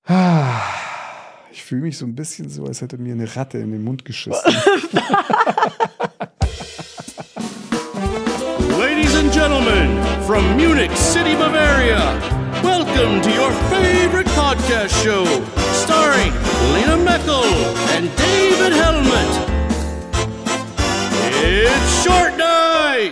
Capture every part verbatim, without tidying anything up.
Ich fühle mich so ein bisschen so, als hätte mir eine Ratte in den Mund geschissen. Ladies and gentlemen, from Munich City, Bavaria, welcome to your favorite podcast show, starring Lena Meckel and David Helmet. It's Short Night!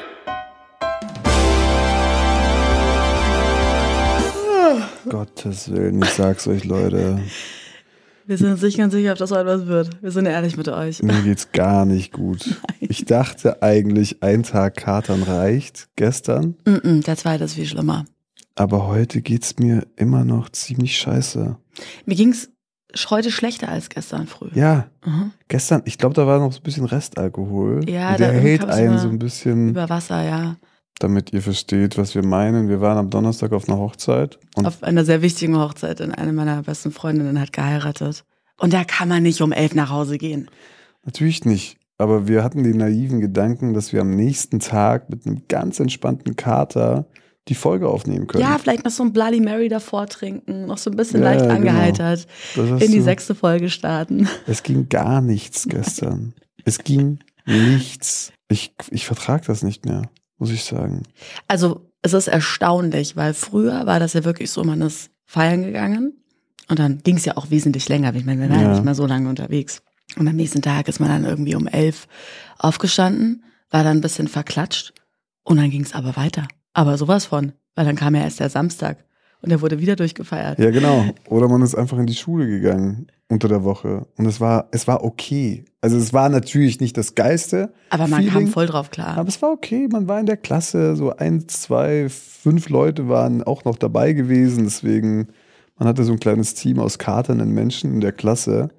Gottes Willen, ich sag's euch, Leute. Wir sind uns nicht ganz sicher, ob das heute was wird. Wir sind ehrlich mit euch. Mir geht's gar nicht gut. Nein. Ich dachte eigentlich, ein Tag Katern reicht, gestern. Mm-mm, der zweite ist viel schlimmer. Aber heute geht's mir immer noch ziemlich scheiße. Mir ging's heute schlechter als gestern früh. Ja, mhm. Gestern, ich glaube, da war noch so ein bisschen Restalkohol. Ja, und der da hält einen so ein bisschen über Wasser, ja. Damit ihr versteht, was wir meinen. Wir waren am Donnerstag auf einer Hochzeit. Und auf einer sehr wichtigen Hochzeit. Und eine meiner besten Freundinnen hat geheiratet. Und da kann man nicht um elf nach Hause gehen. Natürlich nicht. Aber wir hatten den naiven Gedanken, dass wir am nächsten Tag mit einem ganz entspannten Kater die Folge aufnehmen können. Ja, vielleicht noch so ein Bloody Mary davor trinken. Noch so ein bisschen ja, leicht ja, angeheitert. Genau. In die du. sechste Folge starten. Es ging gar nichts gestern. Es ging nichts. Ich, ich vertrage das nicht mehr. Muss ich sagen. Also es ist erstaunlich, weil früher war das ja wirklich so, man ist feiern gegangen und dann ging es ja auch wesentlich länger. Ich meine, wir waren ja nicht mehr so lange unterwegs. Und am nächsten Tag ist man dann irgendwie um elf aufgestanden, war dann ein bisschen verklatscht und dann ging es aber weiter. Aber sowas von, weil dann kam ja erst der Samstag und der wurde wieder durchgefeiert. Ja, genau. Oder man ist einfach in die Schule gegangen unter der Woche und es war, es war okay. Also es war natürlich nicht das Geilste. Aber man Feeling, kam voll drauf klar. Aber es war okay, man war in der Klasse, so ein, zwei, fünf Leute waren auch noch dabei gewesen, deswegen, man hatte so ein kleines Team aus katernden Menschen in der Klasse.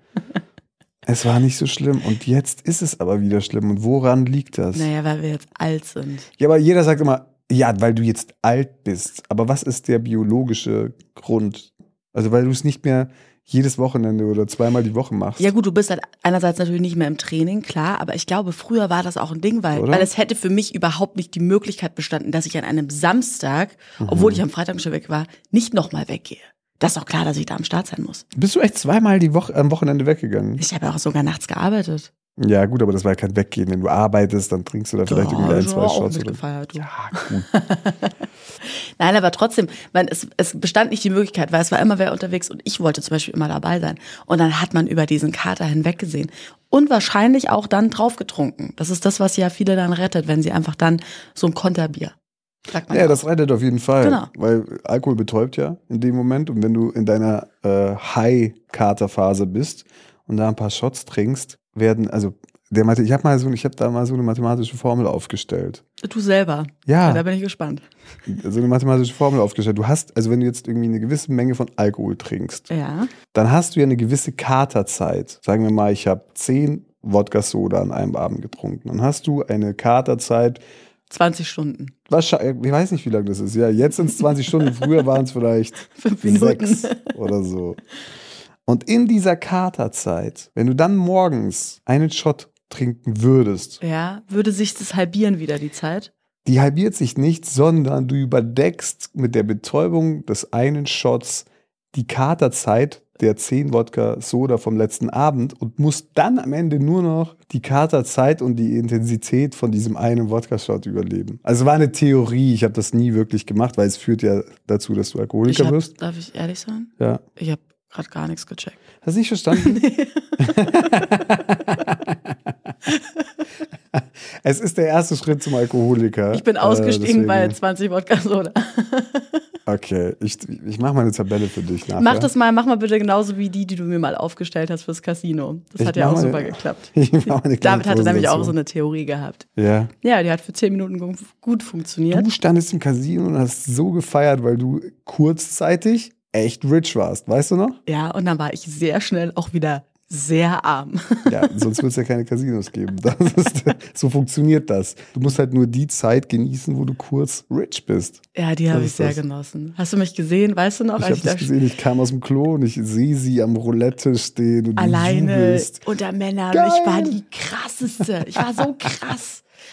Es war nicht so schlimm und jetzt ist es aber wieder schlimm. Und woran liegt das? Naja, weil wir jetzt alt sind. Ja, aber jeder sagt immer, ja, weil du jetzt alt bist. Aber was ist der biologische Grund? Also weil du es nicht mehr jedes Wochenende oder zweimal die Woche machst. Ja gut, du bist halt einerseits natürlich nicht mehr im Training, klar, aber ich glaube, früher war das auch ein Ding, weil, weil es hätte für mich überhaupt nicht die Möglichkeit bestanden, dass ich an einem Samstag, mhm. obwohl ich am Freitag schon weg war, nicht nochmal weggehe. Das ist doch klar, dass ich da am Start sein muss. Bist du echt zweimal die Woche am Wochenende weggegangen? Ich habe ja auch sogar nachts gearbeitet. Ja gut, aber das war ja kein Weggehen. Wenn du arbeitest, dann trinkst du da vielleicht ja, irgendwie ein, zwei auch Shots. Oder? Gefeiert, du. Ja, gut. Nein, aber trotzdem, man, es, es bestand nicht die Möglichkeit, weil es war immer wer unterwegs und ich wollte zum Beispiel immer dabei sein. Und dann hat man über diesen Kater hinweggesehen und wahrscheinlich auch dann drauf getrunken. Das ist das, was ja viele dann rettet, wenn sie einfach dann so ein Konterbier. Sagt man ja, auch. Das rettet auf jeden Fall. Genau. Weil Alkohol betäubt ja in dem Moment. Und wenn du in deiner äh, High-Kater-Phase bist und da ein paar Shots trinkst, werden, also der Mathe, ich habe mal so, ich habe da mal so eine mathematische Formel aufgestellt. Du selber? Ja. ja. Da bin ich gespannt. So eine mathematische Formel aufgestellt. Du hast, also wenn du jetzt irgendwie eine gewisse Menge von Alkohol trinkst, ja. dann hast du ja eine gewisse Katerzeit. Sagen wir mal, ich habe zehn Wodka-Soda an einem Abend getrunken. Dann hast du eine Katerzeit zwanzig Stunden. Wahrscheinlich, ich weiß nicht, wie lange das ist. Ja, jetzt sind es zwanzig Stunden, früher waren es vielleicht fünf Minuten sechs oder so. Und in dieser Katerzeit, wenn du dann morgens einen Shot trinken würdest. Ja, würde sich das halbieren wieder, die Zeit? Die halbiert sich nicht, sondern du überdeckst mit der Betäubung des einen Shots die Katerzeit der zehn Wodka Soda vom letzten Abend und musst dann am Ende nur noch die Katerzeit und die Intensität von diesem einen Wodka-Shot überleben. Also war eine Theorie, ich habe das nie wirklich gemacht, weil es führt ja dazu, dass du Alkoholiker ich hab, wirst. Darf ich ehrlich sein? Ja. Ich habe gerade gar nichts gecheckt. Hast du nicht verstanden? Nee. Es ist der erste Schritt zum Alkoholiker. Ich bin ausgestiegen äh, bei zwanzig Wodka Soda. Okay, ich, ich mache mal eine Tabelle für dich nachher. Mach das mal, mach mal bitte genauso wie die, die du mir mal aufgestellt hast fürs Casino. Das ich hat ja auch mal, super geklappt. Ich mach eine David hatte nämlich dazu. auch so eine Theorie gehabt. Ja. Ja, die hat für zehn Minuten gut funktioniert. Du standest im Casino und hast so gefeiert, weil du kurzzeitig echt rich warst, weißt du noch? Ja, und dann war ich sehr schnell auch wieder sehr arm. Ja, sonst wird es ja keine Casinos geben. Das ist, so funktioniert das. Du musst halt nur die Zeit genießen, wo du kurz rich bist. Ja, die habe ich sehr das. genossen. Hast du mich gesehen? Weißt du noch? Ich habe dich gesehen, ich kam aus dem Klo und ich sehe sie am Roulette stehen und alleine du jubelst. unter Männern. Geil. Ich war die krasseste. Ich war so krass.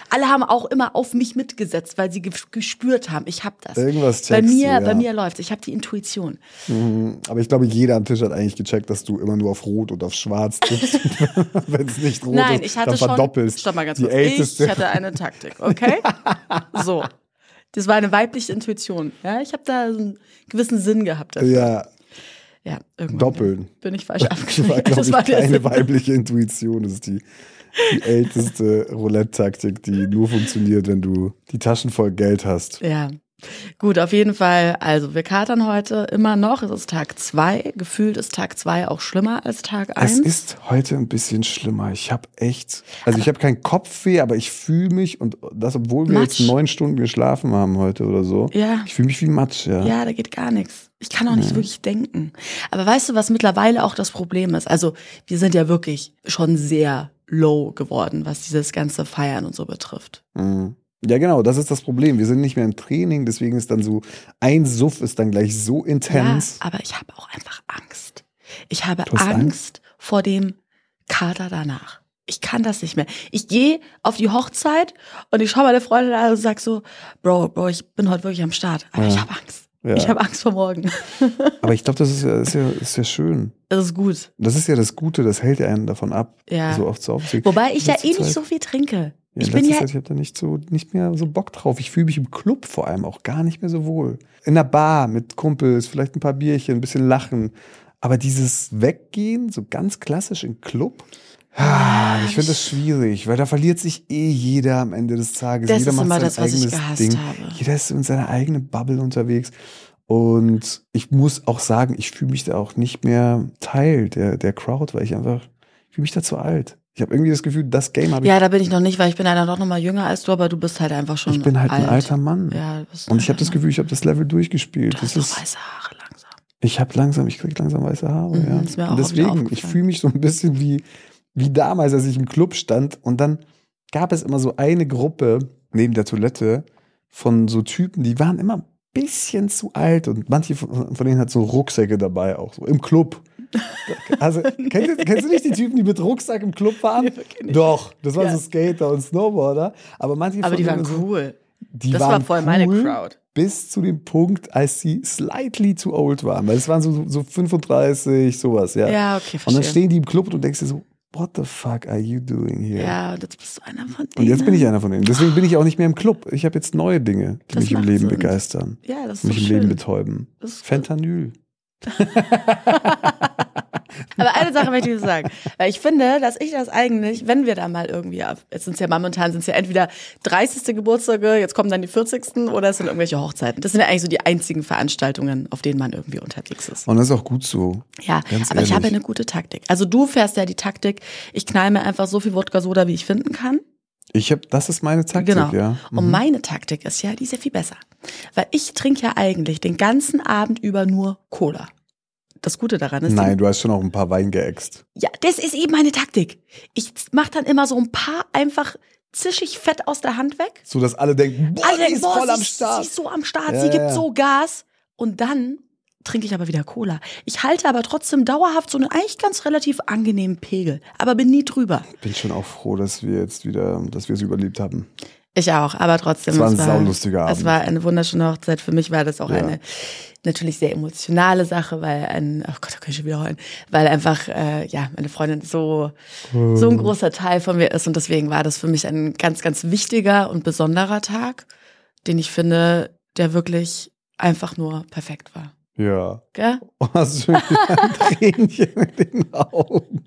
Alle haben auch immer auf mich mitgesetzt, weil sie ge- gespürt haben, ich habe das. Irgendwas checkst bei mir, du, ja. bei mir läuft's. Ich habe die Intuition. Mhm. Aber ich glaube, jeder am Tisch hat eigentlich gecheckt, dass du immer nur auf Rot und auf Schwarz tippst. Wenn es nicht rot Nein, ist, ich hatte dann schon. verdoppelst. Stopp mal ganz die kurz. älteste. Ich hatte eine Taktik, okay? So. Das war eine weibliche Intuition. Ja, ich habe da so einen gewissen Sinn gehabt dafür. Ja, Ja, irgendwann doppeln. bin ich falsch Das war, abgeschnitten. glaube Das ich, war der keine Sinn. weibliche Intuition. Das ist die, die älteste Roulette-Taktik, die nur funktioniert, wenn du die Taschen voll Geld hast. Ja. Gut, auf jeden Fall. Also, wir katern heute immer noch. Es ist Tag zwei. Gefühlt ist Tag zwei auch schlimmer als Tag eins. Es ist heute ein bisschen schlimmer. Ich habe echt, also ich habe keinen Kopfweh, aber ich fühle mich, und das, obwohl wir Matsch. jetzt neun Stunden geschlafen haben heute oder so. Ja. Ich fühle mich wie Matsch, ja. Ja, da geht gar nichts. Ich kann auch nicht Ja. wirklich denken. Aber weißt du, was mittlerweile auch das Problem ist? Also, wir sind ja wirklich schon sehr low geworden, was dieses ganze Feiern und so betrifft. Mhm. Ja, genau, das ist das Problem. Wir sind nicht mehr im Training, deswegen ist dann so, ein Suff ist dann gleich so intens. Ja, aber ich habe auch einfach Angst. Ich habe Du hast Angst, Angst? vor dem Kater danach. Ich kann das nicht mehr. Ich gehe auf die Hochzeit und ich schaue meine Freundin an und sag so, Bro, Bro, ich bin heute wirklich am Start. Aber Ja. ich habe Angst. Ja. Ich habe Angst vor morgen. Aber ich glaube, das ist ja, ist, ja, ist ja schön. Das ist gut. Das ist ja das Gute, das hält ja einen davon ab, Ja. so oft zu aufzugehen. Wobei ich ja Letzte eh nicht Zeit- so viel trinke. Ja, ich in bin letzter ja, Zeit, ich habe da nicht so nicht mehr so Bock drauf. Ich fühle mich im Club vor allem auch gar nicht mehr so wohl. In der Bar mit Kumpels, vielleicht ein paar Bierchen, ein bisschen lachen. Aber dieses Weggehen, so ganz klassisch im Club, ah, ich finde das schwierig, weil da verliert sich eh jeder am Ende des Tages. Das jeder ist macht immer sein das, was ich eigenes gehasst Ding. habe. Jeder ist in seiner eigenen Bubble unterwegs. Und ich muss auch sagen, ich fühle mich da auch nicht mehr Teil der, der Crowd, weil ich einfach, ich fühle mich da zu alt. Ich habe irgendwie das Gefühl, das Game habe ich. ja, da bin ich noch nicht, weil ich bin ja dann doch noch mal jünger als du, aber du bist halt einfach schon Ich bin halt alt. ein alter Mann. Ja, du bist Und ich ein habe das alter Gefühl, ich habe das Level durchgespielt. Mann. Du Das hast doch ist, weiße Haare langsam. ich habe langsam, ich krieg langsam weiße Haare. Mhm, ja. ist mir auch Und wieder deswegen, aufgefallen. ich fühle mich so ein bisschen wie, wie damals, als ich im Club stand. Und dann gab es immer so eine Gruppe neben der Toilette von so Typen, die waren immer ein bisschen zu alt. Und manche von, von denen hat so Rucksäcke dabei, auch so im Club. Also, kennst du, kennst du nicht die Typen, die mit Rucksack im Club waren? Nee, wirklich nicht. Doch, das waren Ja. so Skater und Snowboarder. Aber manche Aber von die denen waren so, cool. Die Das waren war voll cool, meine Crowd. Bis zu dem Punkt, als sie slightly too old waren. Weil es waren so, so fünfunddreißig, sowas, ja. Ja, okay, Und dann verstehe. stehen die im Club und du denkst dir so, what the fuck are you doing here? Ja, und jetzt bist du einer von denen. Und jetzt bin ich einer von denen. Deswegen bin ich auch nicht mehr im Club. Ich habe jetzt neue Dinge, die Das mich im macht Leben Sinn. begeistern. Ja, das ist Mich doch im schön. Leben betäuben. Das ist gut. Fentanyl. Aber eine Sache möchte ich dir sagen. Weil ich finde, dass ich das eigentlich, wenn wir da mal irgendwie, auf, jetzt sind es ja momentan, sind es ja entweder dreißigste Geburtstage, jetzt kommen dann die vierzigsten oder es sind irgendwelche Hochzeiten. Das sind ja eigentlich so die einzigen Veranstaltungen, auf denen man irgendwie unterwegs ist. Und das ist auch gut so. Ja, Ganz aber ich habe ehrlich. eine gute Taktik. Also du fährst ja die Taktik, ich knall mir einfach so viel Wodka-Soda, wie ich finden kann. Ich hab, das ist meine Taktik, Genau. ja. Und Mhm. meine Taktik ist ja, die ist ja viel besser. Weil ich trinke ja eigentlich den ganzen Abend über nur Cola. Das Gute daran ist, Nein, du hast schon auch ein paar Wein geäxt. ja, das ist eben meine Taktik. Ich mach dann immer so ein paar einfach zischig Fett aus der Hand weg. So, dass alle denken, boah, Alle die denken, ist boah, voll sie, am Start. sie ist so am Start, Ja, sie gibt ja. so Gas. Und dann trinke ich aber wieder Cola. Ich halte aber trotzdem dauerhaft so einen eigentlich ganz relativ angenehmen Pegel, aber bin nie drüber. Bin schon auch froh, dass wir jetzt wieder, dass wir es überlebt haben. Ich auch, aber trotzdem. Es war ein es saulustiger Abend. Es war eine wunderschöne Hochzeit. Für mich war das auch Ja. eine natürlich sehr emotionale Sache, weil ein, oh Gott, da kann ich schon wieder heulen, weil einfach, äh, ja, meine Freundin so, so ein großer Teil von mir ist und deswegen war das für mich ein ganz, ganz wichtiger und besonderer Tag, den ich finde, der wirklich einfach nur perfekt war. Ja. Gell? Oh, hast du schon wieder ein Tränchen in den Augen.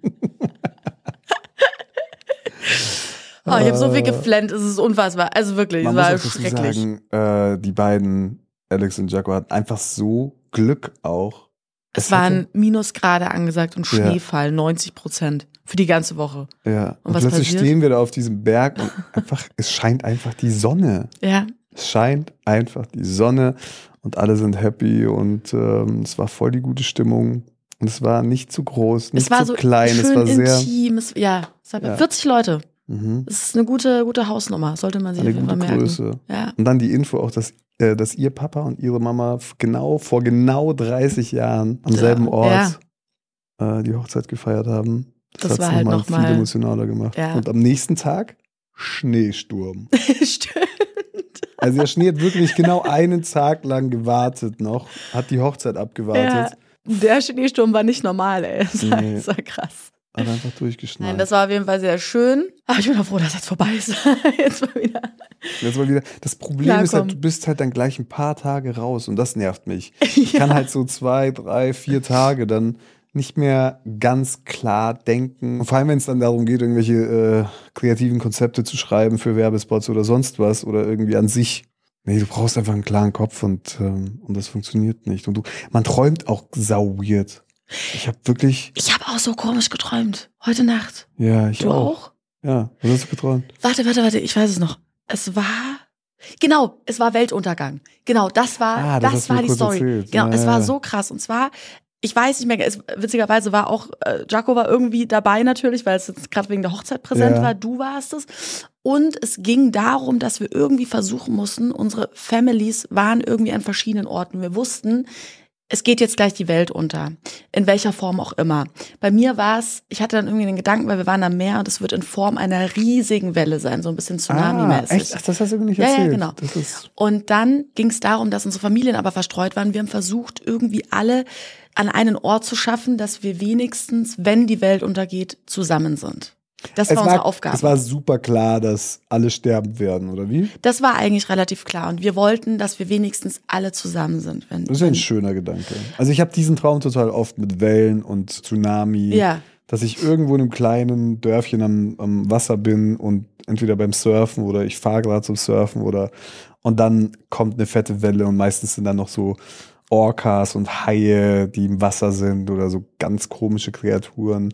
Oh, ich habe so viel geflennt, es ist unfassbar. Also wirklich, Man es war muss auch dazu schrecklich. sagen, äh, die beiden, Alex und Jaco, hatten einfach so Glück auch. Es Es waren hatte- Minusgrade angesagt und Ja. Schneefall, neunzig Prozent für die ganze Woche. Ja. Und, Und was plötzlich passiert? stehen wir da auf diesem Berg und einfach, es scheint einfach die Sonne. Ja, Es scheint einfach die Sonne und alle sind happy und ähm, es war voll die gute Stimmung. Und es war nicht zu groß, nicht es war zu so klein, schön es war sehr. intim. Es, ja, es war Ja. vierzig Leute. Mhm. Das ist eine gute, gute Hausnummer, sollte man sich Eine auf jeden Fall gute merken. Größe. Ja. Und dann die Info auch, dass, äh, dass ihr Papa und ihre Mama f- genau vor genau dreißig Jahren am Ja. selben Ort äh, die Hochzeit gefeiert haben. Das hat's war halt noch mal noch mal- viel emotionaler gemacht. Ja. Und am nächsten Tag Schneesturm. Stimmt. Also der Schnee hat wirklich genau einen Tag lang gewartet noch, hat die Hochzeit abgewartet. Ja, der Schneesturm war nicht normal, ey. Das war, Nee. das war krass. Hat einfach durchgeschneit. Nein, das war auf jeden Fall sehr schön. Aber ich bin auch froh, dass jetzt vorbei ist. Jetzt mal wieder. Jetzt mal wieder. Das Problem Klar, ist halt, komm. du bist halt dann gleich ein paar Tage raus und das nervt mich. Ich Ja. kann halt so zwei, drei, vier Tage dann nicht mehr ganz klar denken. Und vor allem, wenn es dann darum geht, irgendwelche äh, kreativen Konzepte zu schreiben für Werbespots oder sonst was oder irgendwie an sich. Nee, du brauchst einfach einen klaren Kopf und, ähm, und das funktioniert nicht. Und du, man träumt auch sau weird. Ich habe wirklich, Ich habe auch so komisch geträumt. Heute Nacht. ja, ich Du auch. auch? Ja, was hast du geträumt? Warte, warte, warte. Ich weiß es noch. Es war... Genau, es war Weltuntergang. Genau, das war, Ah, das das hast du war mir die kurz Story. erzählt. Genau, Ja, es war ja. so krass. Und zwar, ich weiß nicht mehr, es, witzigerweise war auch, äh, Jaco war irgendwie dabei natürlich, weil es jetzt gerade wegen der Hochzeit präsent Ja. war. Du warst es. Und es ging darum, dass wir irgendwie versuchen mussten, unsere Families waren irgendwie an verschiedenen Orten. Wir wussten, es geht jetzt gleich die Welt unter. In welcher Form auch immer. Bei mir war es, ich hatte dann irgendwie den Gedanken, weil wir waren am Meer und es wird in Form einer riesigen Welle sein, so ein bisschen Ah, Tsunami-mäßig. echt? Ach, das hast du mir nicht Ja, ja, erzählt. genau. Das ist, Und dann ging es darum, dass unsere Familien aber verstreut waren. Wir haben versucht, irgendwie alle an einen Ort zu schaffen, dass wir wenigstens, wenn die Welt untergeht, zusammen sind. Das war es unsere war, Aufgabe. Es war super klar, dass alle sterben werden, oder wie? Das war eigentlich relativ klar. Und wir wollten, dass wir wenigstens alle zusammen sind. Wenn, Das ist ja ein wenn, schöner Gedanke. Also ich habe diesen Traum total oft mit Wellen und Tsunami, Ja. dass ich irgendwo in einem kleinen Dörfchen am, am Wasser bin und entweder beim Surfen oder ich fahre gerade zum Surfen oder und dann kommt eine fette Welle und meistens sind dann noch so Orcas und Haie, die im Wasser sind oder so ganz komische Kreaturen.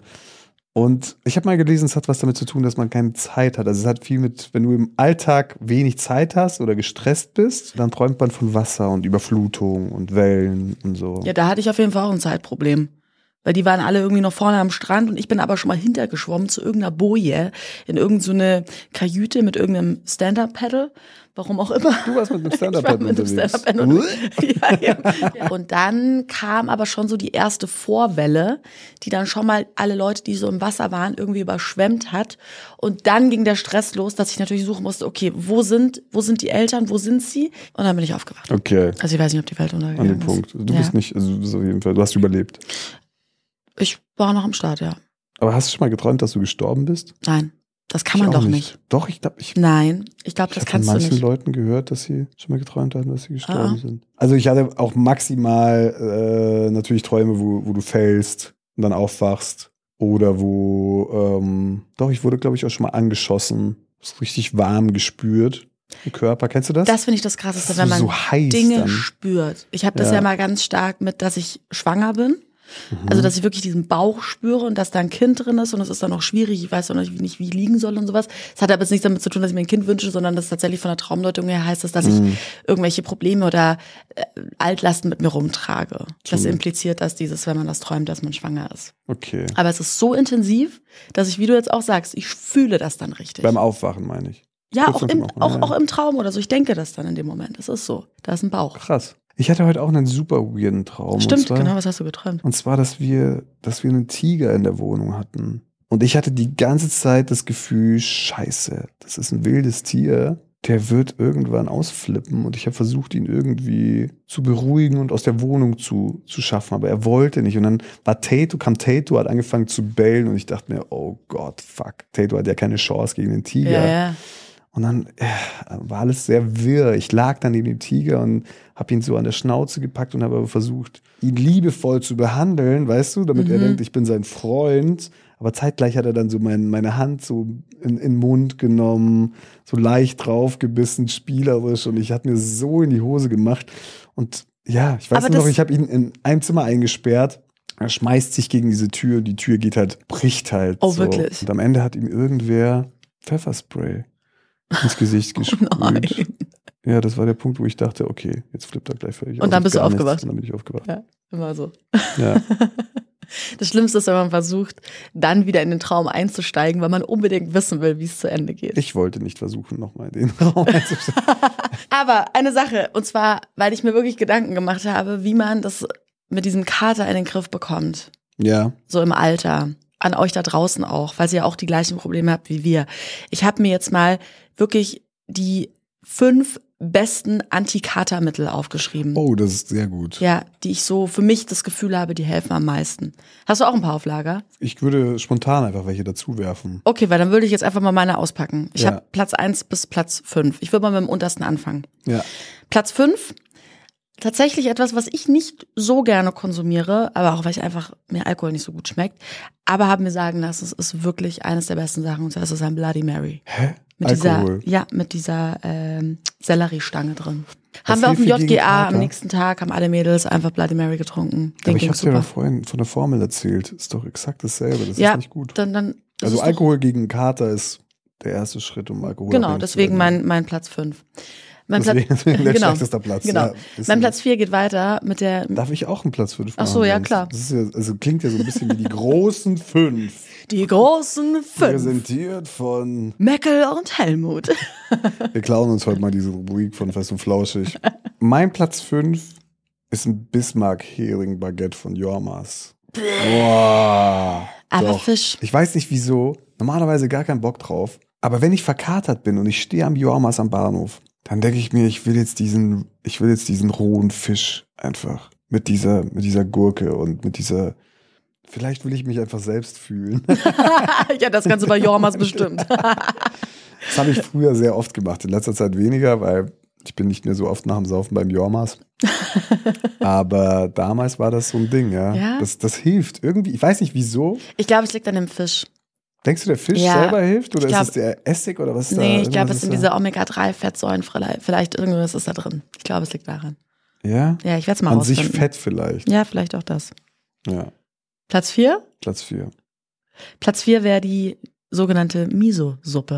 Und ich habe mal gelesen, es hat was damit zu tun, dass man keine Zeit hat. Also es hat viel mit, wenn du im Alltag wenig Zeit hast oder gestresst bist, dann träumt man von Wasser und Überflutung und Wellen und so. Ja, da hatte ich auf jeden Fall auch ein Zeitproblem. Weil die waren alle irgendwie noch vorne am Strand und ich bin aber schon mal hintergeschwommen zu irgendeiner Boje in irgendeine so Kajüte mit irgendeinem Stand-Up-Paddle. Warum auch immer. Du warst mit einem Ich war Stand-Up-Paddle mit einem unterwegs. Stand-Up-Paddle unterwegs. ja, ja. Und dann kam aber schon so die erste Vorwelle, die dann schon mal alle Leute, die so im Wasser waren, irgendwie überschwemmt hat. Und dann ging der Stress los, dass ich natürlich suchen musste, okay, wo sind, wo sind die Eltern, wo sind sie? Und dann bin ich aufgewacht. Okay, Also ich weiß nicht, ob die Welt untergegangen an dem ist. Punkt. Du Ja. bist nicht, also du bist auf jeden Fall, du hast überlebt. Ich war noch am Start, ja. Aber hast du schon mal geträumt, dass du gestorben bist? Nein, das kann man Ich auch doch nicht. Doch, ich glaube, ich, Nein, ich glaube, ich das habe von kannst du manchen nicht. Leuten gehört, dass sie schon mal geträumt haben, dass sie gestorben Ah. sind. Also ich hatte auch maximal äh, natürlich Träume, wo, wo du fällst und dann aufwachst. Oder wo, ähm, doch, ich wurde, glaube ich, auch schon mal angeschossen. So richtig warm gespürt im Körper. Kennst du das? Das finde ich das Krasseste, Das ist wenn man so heiß Dinge dann. spürt. Ich habe das Ja. ja mal ganz stark mit, dass ich schwanger bin. Mhm. Also, dass ich wirklich diesen Bauch spüre und dass da ein Kind drin ist und es ist dann auch schwierig. Ich weiß auch nicht, wie nicht, wie ich liegen soll und sowas. Es hat aber jetzt nichts damit zu tun, dass ich mir ein Kind wünsche, sondern dass tatsächlich von der Traumdeutung her heißt es, dass Mhm. ich irgendwelche Probleme oder äh, Altlasten mit mir rumtrage. Das True. impliziert, dass dieses, wenn man das träumt, dass man schwanger ist. Okay. Aber es ist so intensiv, dass ich, wie du jetzt auch sagst, ich fühle das dann richtig. Beim Aufwachen, meine ich. ja, kurz auch nach im, dem Aufwachen, auch, ja. auch im Traum oder so. Ich denke das dann in dem Moment. Es ist so. Da ist ein Bauch. Krass. Ich hatte heute auch einen super weirden Traum. Stimmt, und zwar, genau, was hast du geträumt? Und zwar, dass wir, dass wir einen Tiger in der Wohnung hatten. Und ich hatte die ganze Zeit das Gefühl, scheiße, das ist ein wildes Tier. Der wird irgendwann ausflippen. Und ich habe versucht, ihn irgendwie zu beruhigen und aus der Wohnung zu, zu schaffen. Aber er wollte nicht. Und dann war Tato, kam Tato, hat angefangen zu bellen. Und ich dachte mir, oh Gott, fuck. Tato hat ja keine Chance gegen den Tiger. Ja, ja. Und dann äh, war alles sehr wirr. Ich lag dann neben dem Tiger und habe ihn so an der Schnauze gepackt und habe aber versucht, ihn liebevoll zu behandeln, weißt du, damit Mhm. er denkt, ich bin sein Freund. Aber zeitgleich hat er dann so mein, meine Hand so in, in den Mund genommen, so leicht draufgebissen, spielerisch. Und ich hatte mir so in die Hose gemacht. Und ja, ich weiß Aber nur noch, das- ich habe ihn in einem Zimmer eingesperrt. Er schmeißt sich gegen diese Tür. Die Tür geht halt, bricht halt. Oh, so. wirklich? Und am Ende hat ihm irgendwer Pfefferspray ins Gesicht gesprüht. Oh nein. Ja, das war der Punkt, wo ich dachte, okay, jetzt flippt er gleich völlig aus. Und dann Ich bist du gar nichts. aufgewacht? Und dann bin ich aufgewacht. Ja, immer so. Ja. Das Schlimmste ist, wenn man versucht, dann wieder in den Traum einzusteigen, weil man unbedingt wissen will, wie es zu Ende geht. Ich wollte nicht versuchen, nochmal in den Raum einzusteigen. Aber eine Sache, und zwar, weil ich mir wirklich Gedanken gemacht habe, wie man das mit diesem Kater in den Griff bekommt. Ja. So im Alter. an euch da draußen auch, weil ihr ja auch die gleichen Probleme habt wie wir. Ich habe mir jetzt mal wirklich die fünf besten Antikatermittel aufgeschrieben. Oh, das ist sehr gut. Ja, die ich so für mich das Gefühl habe, die helfen am meisten. Hast du auch ein paar auf Lager? Ich würde spontan einfach welche dazu werfen. Okay, weil dann würde ich jetzt einfach mal meine auspacken. Ich Ja. habe Platz eins bis Platz fünf. Ich würde mal mit dem untersten anfangen. Ja. Platz fünf, tatsächlich etwas, was ich nicht so gerne konsumiere, aber auch weil ich einfach mir Alkohol nicht so gut schmeckt, aber haben mir sagen lassen, es ist wirklich eines der besten Sachen, und zwar ist es ein Bloody Mary. Hä? Mit Alkohol? dieser, ja, mit dieser ähm, Selleriestange drin. Das Haben wir auf dem hilft dir J G A gegen am Kater? nächsten Tag, haben alle Mädels einfach Bloody Mary getrunken. Aber Den ich ging's hab's dir super. doch vorhin von der Formel erzählt. Ist doch exakt dasselbe. Das Ja, ist nicht gut. dann, dann das Also ist doch- Alkohol gegen Kater ist der erste Schritt, um Alkohol Genau, deswegen mein, mein Platz fünf. Mein Deswegen, Platz, deswegen der genau, schlechteste Platz. Genau. Ja, ist mein so. Platz vier geht weiter mit der. Darf ich auch einen Platz fünf Ach machen? so, ja, sonst? klar. Das ist ja, also klingt ja so ein bisschen wie die großen fünf. Die großen fünf. Präsentiert von. Meckel und Helmut. Wir klauen uns heute mal diese Rubrik von Fest und Flauschig. Mein Platz fünf ist ein Bismarck-Hering-Baguette von Jormas. Boah. Aber Doch. Fisch. Ich weiß nicht wieso. Normalerweise gar keinen Bock drauf. Aber wenn ich verkatert bin und ich stehe am Jormas am Bahnhof, dann denke ich mir, ich will jetzt diesen, ich will jetzt diesen rohen Fisch einfach mit dieser, mit dieser Gurke und mit dieser. Vielleicht will ich mich einfach selbst fühlen. Ja, das kannst du bei Jormas bestimmt. Das habe ich früher sehr oft gemacht. In letzter Zeit weniger, weil ich bin nicht mehr so oft nach dem Saufen beim Jormas. Aber damals war das so ein Ding, ja. Ja? Das, das hilft irgendwie. Ich weiß nicht wieso. Ich glaube, es liegt an dem Fisch. Denkst du, der Fisch Ja, selber hilft? Oder ich glaub- ist es der Essig oder was ist da? Nee, ich glaube, Irgendwas es sind ist diese Omega drei Fettsäuren, vielleicht, vielleicht irgendwas ist da drin. Ich glaube, es liegt daran. da? Ja? Ja, ich werde es mal An rausfinden. sich Fett vielleicht. Ja, vielleicht auch das. Ja. Platz vier? Platz vier. Platz vier wäre die sogenannte Miso-Suppe.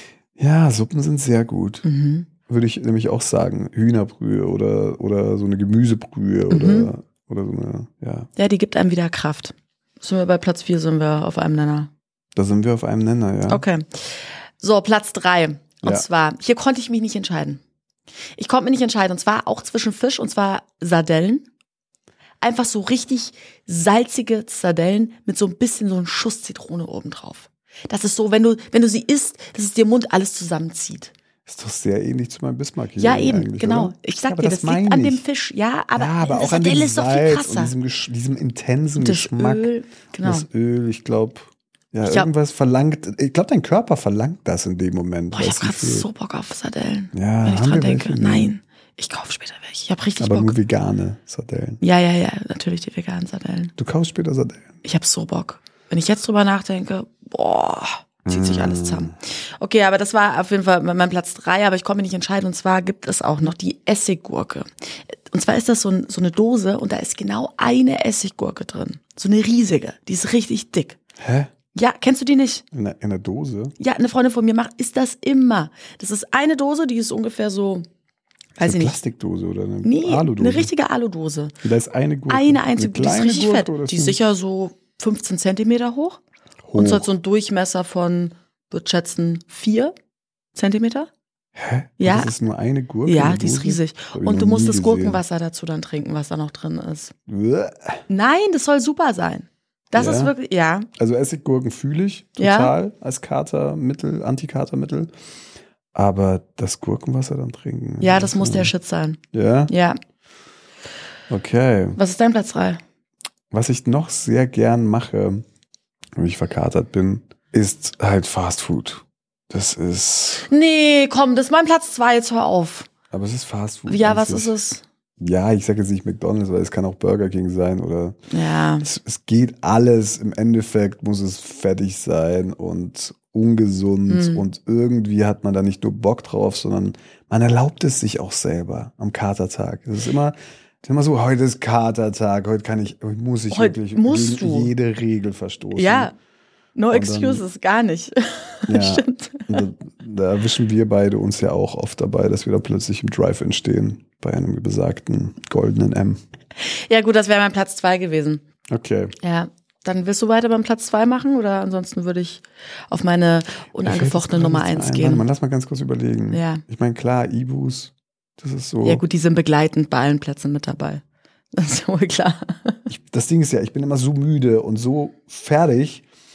Ja, Suppen sind sehr gut. Mhm. Würde ich nämlich auch sagen. Hühnerbrühe oder, oder so eine Gemüsebrühe Mhm. oder, oder so eine, ja. Ja, die gibt einem wieder Kraft. Sind wir bei Platz vier, sind wir auf einem Nenner. Da sind wir auf einem Nenner, ja. Okay. So, Platz drei. Und Ja. zwar, hier konnte ich mich nicht entscheiden. Ich konnte mich nicht entscheiden. Und zwar auch zwischen Fisch und zwar Sardellen. Einfach so richtig salzige Sardellen mit so ein bisschen so einem Schuss Zitrone obendrauf. Das ist so, wenn du, wenn du sie isst, dass es dir im Mund alles zusammenzieht. Ist doch sehr ähnlich zu meinem Bismarck hier. Ja, eben, eigentlich, genau. oder? Ich sag Ja, aber dir, das, meine liegt an dem ich. Fisch. Ja, aber, ja, aber das auch an dem Sardelle ist doch viel Salz krasser. und diesem, Gesch- diesem intensen Das Geschmack. Öl, genau. Das Öl, ich glaube, ja, Ich glaub- irgendwas verlangt, ich glaube, dein Körper verlangt das in dem Moment. Boah, ich was hab grad ihm fehlt. so Bock auf Sardellen. Ja, wenn ich haben dran wir denke. welche? Nein, ich kauf später welche. Ich hab richtig Aber Bock. nur vegane Sardellen. Ja, ja, ja, natürlich die veganen Sardellen. Du kaufst später Sardellen. Ich hab so Bock. Wenn ich jetzt drüber nachdenke, boah, zieht sich alles zusammen. Okay, aber das war auf jeden Fall mein Platz drei, aber ich konnte mich nicht entscheiden. Und zwar gibt es auch noch die Essiggurke. Und zwar ist das so, ein, so eine Dose und da ist genau eine Essiggurke drin. So eine riesige, die ist richtig dick. Hä? Ja, kennst du die nicht? In einer, in einer Dose? Ja, eine Freundin von mir macht, ist das immer. Das ist eine Dose, die ist ungefähr so, weiß ich Eine nicht. Plastikdose oder eine Nee, Aludose? eine richtige Aludose. Und da ist eine Gurke. Eine einzige, die ist kleine richtig Gurke fett. oder Die ist eine- sicher so fünfzehn Zentimeter hoch. hoch. Und so hat so einen Durchmesser von, würde schätzen, vier Zentimeter. Hä? Ja. Und das ist nur eine Gurke? Ja, eine die ist Dose? riesig. Hab ich Und noch du musst nie das gesehen. Gurkenwasser dazu dann trinken, was da noch drin ist. Bäh. Nein, das soll super sein. Das Ja? ist wirklich, ja. Also Essiggurken fühle ich Ja. total als Katermittel, Antikatermittel. Aber das Gurkenwasser dann trinken. Ja, das muss der Shit sein. Ja? Ja. Okay. Was ist dein Platz drei? Was ich noch sehr gern mache, wenn ich verkatert bin, ist halt Fast Food. Das ist, Nee, komm, das ist mein Platz zwei, jetzt hör auf. aber es ist Fast Food. Ja, an was sich. ist es? Ja, ich sage jetzt nicht McDonald's, weil es kann auch Burger King sein oder Ja. es, es geht alles. Im Endeffekt muss es fettig sein und ungesund Mhm. und irgendwie hat man da nicht nur Bock drauf, sondern man erlaubt es sich auch selber am Katertag. Es ist immer, es ist immer so, heute ist Katertag, heute kann ich, heute muss ich Heute wirklich musst gegen du. jede Regel verstoßen. Ja. No Und excuses, gar nicht. Ja. Stimmt. Und da, da erwischen wir beide uns ja auch oft dabei, dass wir da plötzlich im Drive-In stehen, bei einem besagten goldenen M. Ja, gut, das wäre mein Platz zwei gewesen. Okay. Ja. Dann willst du weiter beim Platz zwei machen oder ansonsten würde ich auf meine unangefochtene Nummer eins Warte gehen. mal, lass mal ganz kurz überlegen. Ja. Ich meine, klar, Ibus, das ist so. Ja, gut, die sind begleitend bei allen Plätzen mit dabei. Das ist wohl klar. Ich, das Ding ist ja, ich bin immer so müde und so fertig,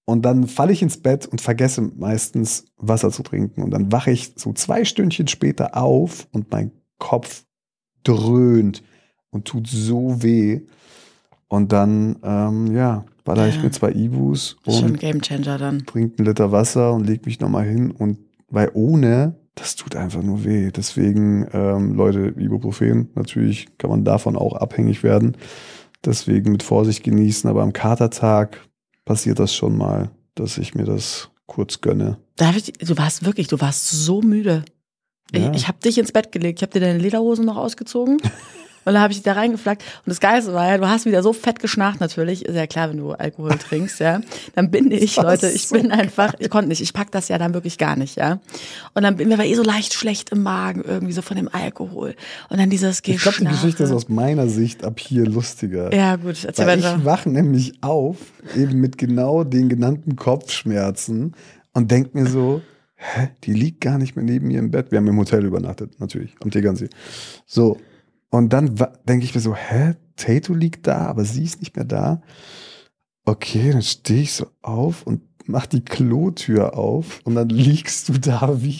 Und dann falle ich ins Bett und vergesse meistens Wasser zu trinken. Und dann wache ich so zwei Stündchen später auf und mein Kopf dröhnt und tut so weh. Und dann, ähm, ja, baller ich Ja. mir zwei Ibus Schon ein und Gamechanger dann. trinke einen Liter Wasser und leg mich nochmal hin. Und weil ohne, das tut einfach nur weh. Deswegen, ähm, Leute, Ibuprofen, natürlich kann man davon auch abhängig werden. Deswegen mit Vorsicht genießen. Aber am Katertag passiert das schon mal, dass ich mir das kurz gönne. David, du warst wirklich, du warst so müde. Ja. Ich, ich habe dich ins Bett gelegt, ich habe dir deine Lederhosen noch ausgezogen und dann habe ich dich da reingeflackt. Und das Geilste war ja, du hast wieder so fett geschnarcht natürlich. Ist ja klar, wenn du Alkohol trinkst, ja. Dann bin ich, Das war Leute, ich so bin einfach, ich konnte nicht, ich pack das ja dann wirklich gar nicht, ja. Und dann bin mir war eh so leicht schlecht im Magen irgendwie so von dem Alkohol. Und dann dieses Ich glaube, die Geschnarche. Geschichte ist aus meiner Sicht ab hier lustiger. Ja, gut, erzähl Weil weiter. ich wache nämlich auf, eben mit genau den genannten Kopfschmerzen und denke mir so, hä, die liegt gar nicht mehr neben mir im Bett. Wir haben im Hotel übernachtet, natürlich, am Tegernsee. So, und dann denke ich mir so, hä, Tato liegt da, aber sie ist nicht mehr da. Okay, dann stehe ich so auf und mach die Klotür auf und dann liegst du da wie,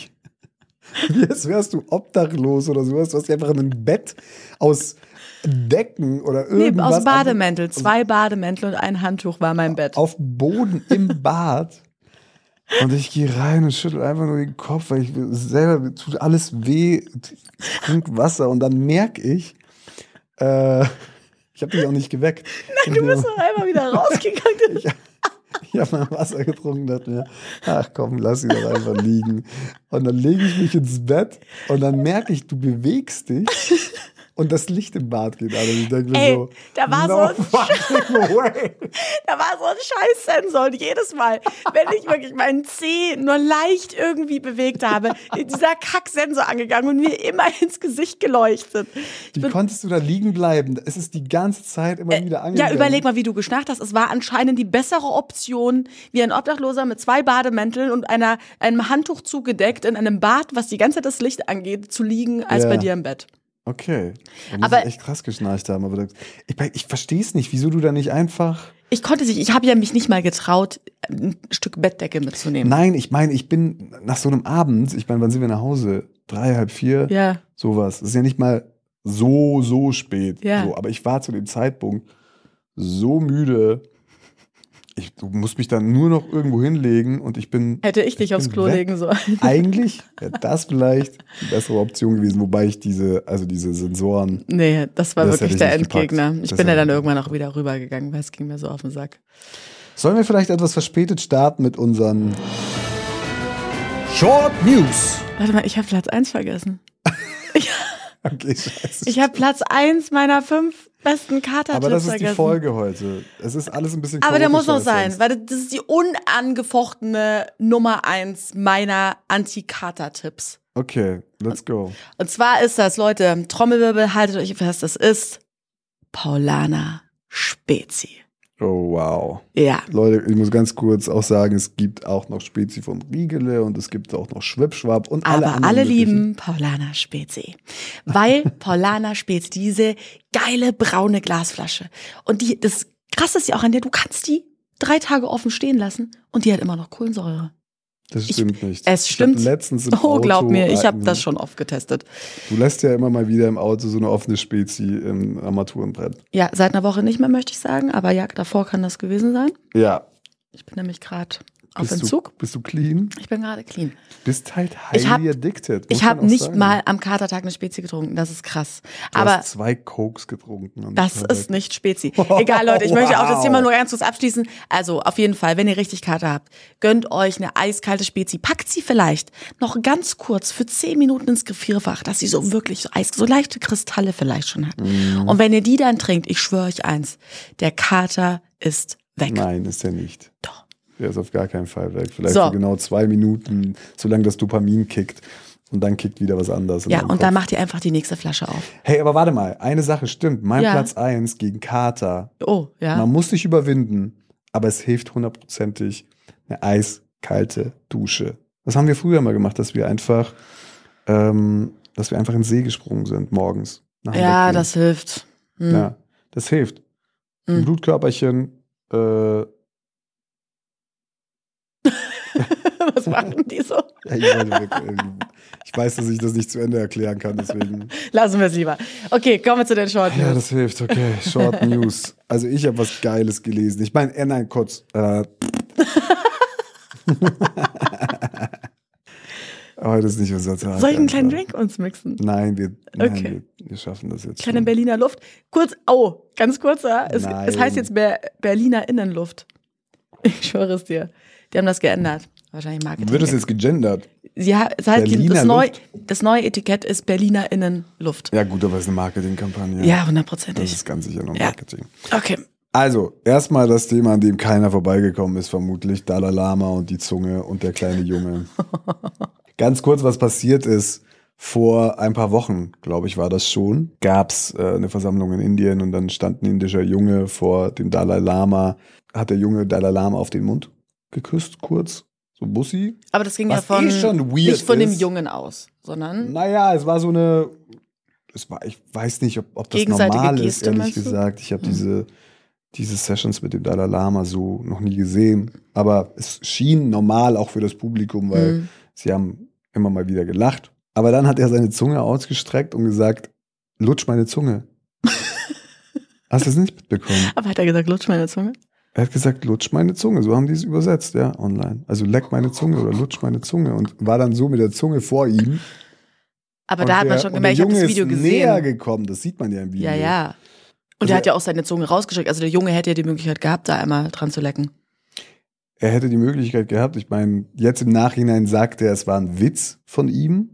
wie als wärst du obdachlos oder sowas. Du hast einfach ein Bett aus Decken oder Nee, irgendwas. aus Bademäntel. Zwei Bademäntel und ein Handtuch war mein Bett. Auf dem Boden im Bad. Und ich gehe rein und schüttel einfach nur den Kopf, weil ich selber tut alles weh, ich trink Wasser und dann merke ich, äh, ich habe dich auch nicht geweckt. Nein, du bist doch einmal wieder rausgegangen. Ich, ich habe mein Wasser getrunken und dachte mir, ach komm, lass sie doch einfach liegen. Und dann lege ich mich ins Bett und dann merke ich, du bewegst dich und das Licht im Bad geht an. Und ich denke mir Ey, so, da war no so ein fucking way. Da war so ein Scheißsensor und jedes Mal, wenn ich wirklich meinen Zeh nur leicht irgendwie bewegt habe, ist dieser Kacksensor angegangen und mir immer ins Gesicht geleuchtet. Wie konntest du da liegen bleiben? Es ist die ganze Zeit immer wieder angegangen. Ja, überleg mal, wie du geschnarcht hast. Es war anscheinend die bessere Option, wie ein Obdachloser mit zwei Bademänteln und einer, einem Handtuch zugedeckt in einem Bad, was die ganze Zeit das Licht angeht, zu liegen, als Ja. bei dir im Bett. Okay. Da muss Aber- ich echt krass geschnarcht haben. Aber das, ich, ich verstehe es nicht, wieso du da nicht einfach. Ich konnte sich, ich habe ja mich nicht mal getraut, ein Stück Bettdecke mitzunehmen. Nein, ich meine, ich bin nach so einem Abend, ich meine, wann sind wir nach Hause? Drei, halb vier? Ja. Sowas. Das ist ja nicht mal so, so spät. Ja. So, aber ich war zu dem Zeitpunkt so müde. Ich, du musst mich dann nur noch irgendwo hinlegen und ich bin. Hätte ich dich ich aufs bin Klo weg. legen sollen. Eigentlich wäre das vielleicht die bessere Option gewesen, wobei ich diese, also diese Sensoren. Nee, das war Das wirklich hätte ich der nicht gepackt. Endgegner. Ich Das bin ja hätte dann ich irgendwann auch wieder rübergegangen, weil es ging mir so auf den Sack. Sollen wir vielleicht etwas verspätet starten mit unseren Short News? Warte mal, ich habe Platz eins vergessen. Okay, scheiße. Ich habe Platz eins meiner fünf besten Kater-Tipps Aber das ist vergessen. die Folge heute. Es ist alles ein bisschen Aber der muss chaotischer noch als sein, sonst. weil das ist die unangefochtene Nummer eins meiner Anti-Kater-Tipps. Okay, let's go. Und zwar ist das, Leute, Trommelwirbel, haltet euch fest, das ist Paulaner Spezi. Oh, wow. Ja. Leute, ich muss ganz kurz auch sagen, es gibt auch noch Spezi von Riegele und es gibt auch noch Schwipschwab und alle Aber anderen alle möglichen. lieben Paulaner Spezi. Weil Paulaner Spezi, diese geile braune Glasflasche. Und die, das Krasse ist ja auch an der, du kannst die drei Tage offen stehen lassen und die hat immer noch Kohlensäure. Das Ich- stimmt nicht. Es Ich stimmt. hab letztens im Oh, glaub Auto mir, ich habe einen- das schon oft getestet. Du lässt ja immer mal wieder im Auto so eine offene Spezi im Armaturenbrett. Ja, seit einer Woche nicht mehr, möchte ich sagen, aber ja, davor kann das gewesen sein. Ja. Ich bin nämlich gerade auf Bist Entzug. du, bist du clean? Ich bin gerade clean. Bist halt Ich highly hab- addicted. muss Ich habe man auch nicht sagen. mal am Katertag eine Spezi getrunken, das ist krass. Du Aber hast zwei Cokes getrunken. am das Freitag. ist nicht Spezi. Egal, Leute, ich möchte auch das Wow. Thema nur ganz kurz abschließen. Also, auf jeden Fall, wenn ihr richtig Kater habt, gönnt euch eine eiskalte Spezi. Packt sie vielleicht noch ganz kurz für zehn Minuten ins Gefrierfach, dass sie so wirklich so eis, so leichte Kristalle vielleicht schon hat. Mhm. Und wenn ihr die dann trinkt, ich schwöre euch eins, der Kater ist weg. Nein, ist er nicht. Doch. Der ist auf gar keinen Fall weg. Vielleicht So. für genau zwei Minuten, solange das Dopamin kickt. Und dann kickt wieder was anderes. in Ja, deinem und Kopf. dann macht ihr einfach die nächste Flasche auf. Hey, aber warte mal. Eine Sache stimmt. Mein Ja. Platz eins gegen Kater. Oh, ja. Man muss sich überwinden, aber es hilft hundertprozentig eine eiskalte Dusche. Das haben wir früher mal gemacht, dass wir einfach, ähm, dass wir einfach in den See gesprungen sind morgens. nach dem Ja, Weggehen. das hilft. Hm. Ja, das hilft. Ein Hm. Blutkörperchen äh, Was machen die so? Ja, ich, wollte, ich weiß, dass ich das nicht zu Ende erklären kann, deswegen. Lassen wir es lieber. Okay, kommen wir zu den Short News. Ja, das hilft, okay. Short News. Also ich habe was Geiles gelesen. Ich meine, äh, nein, kurz. Äh, Heute ist nicht unser Tag. Soll ich einen kleinen Drink uns mixen? Nein, wir, nein, Okay. wir, wir schaffen das jetzt Kleine schon. Berliner Luft. Kurz, oh, ganz kurz, ja. Es, Nein. es heißt jetzt Ber Berliner Innenluft. Ich schwöre es dir. Die haben das geändert. Wahrscheinlich Marketing. Wird es jetzt gegendert? Ja, es heißt, Berliner das, neu, Luft? das neue Etikett ist Berliner Innenluft. Ja gut, aber es ist eine Marketingkampagne. Ja, Das hundertprozentig. ist ganz sicher nur Ja. Marketing. Okay. Also, erstmal das Thema, an dem keiner vorbeigekommen ist, vermutlich. Dalai Lama und die Zunge und der kleine Junge. Ganz kurz, was passiert ist. Vor ein paar Wochen, glaube ich, war das schon, gab es äh, eine Versammlung in Indien und dann stand ein indischer Junge vor dem Dalai Lama, hat der Junge Dalai Lama auf den Mund geküsst, kurz, so Bussi. Aber das ging Was ja von, eh schon weird nicht von dem ist. Jungen aus, sondern Naja, es war so eine, es war, ich weiß nicht, ob, ob das Gegenseitige normal ist, Geste, ehrlich meinst du? gesagt. Ich habe Mhm. diese, diese Sessions mit dem Dalai Lama so noch nie gesehen, aber es schien normal auch für das Publikum, weil Mhm. sie haben immer mal wieder gelacht. Aber dann hat er seine Zunge ausgestreckt und gesagt, lutsch meine Zunge. Hast du das nicht mitbekommen? Aber hat er gesagt, lutsch meine Zunge? Er hat gesagt, lutsch meine Zunge. So haben die es übersetzt, ja, online. Also leck meine Zunge oder lutsch meine Zunge. Und war dann so mit der Zunge vor ihm. Aber Und da hat man der- schon und gemerkt, ich der habe das Junge Video ist näher gesehen. gekommen. Das sieht man ja im Video. Ja, ja. Und Also er hat ja auch seine Zunge rausgestreckt. Also der Junge hätte ja die Möglichkeit gehabt, da einmal dran zu lecken. Er hätte die Möglichkeit gehabt. Ich meine, jetzt im Nachhinein sagt er, es war ein Witz von ihm.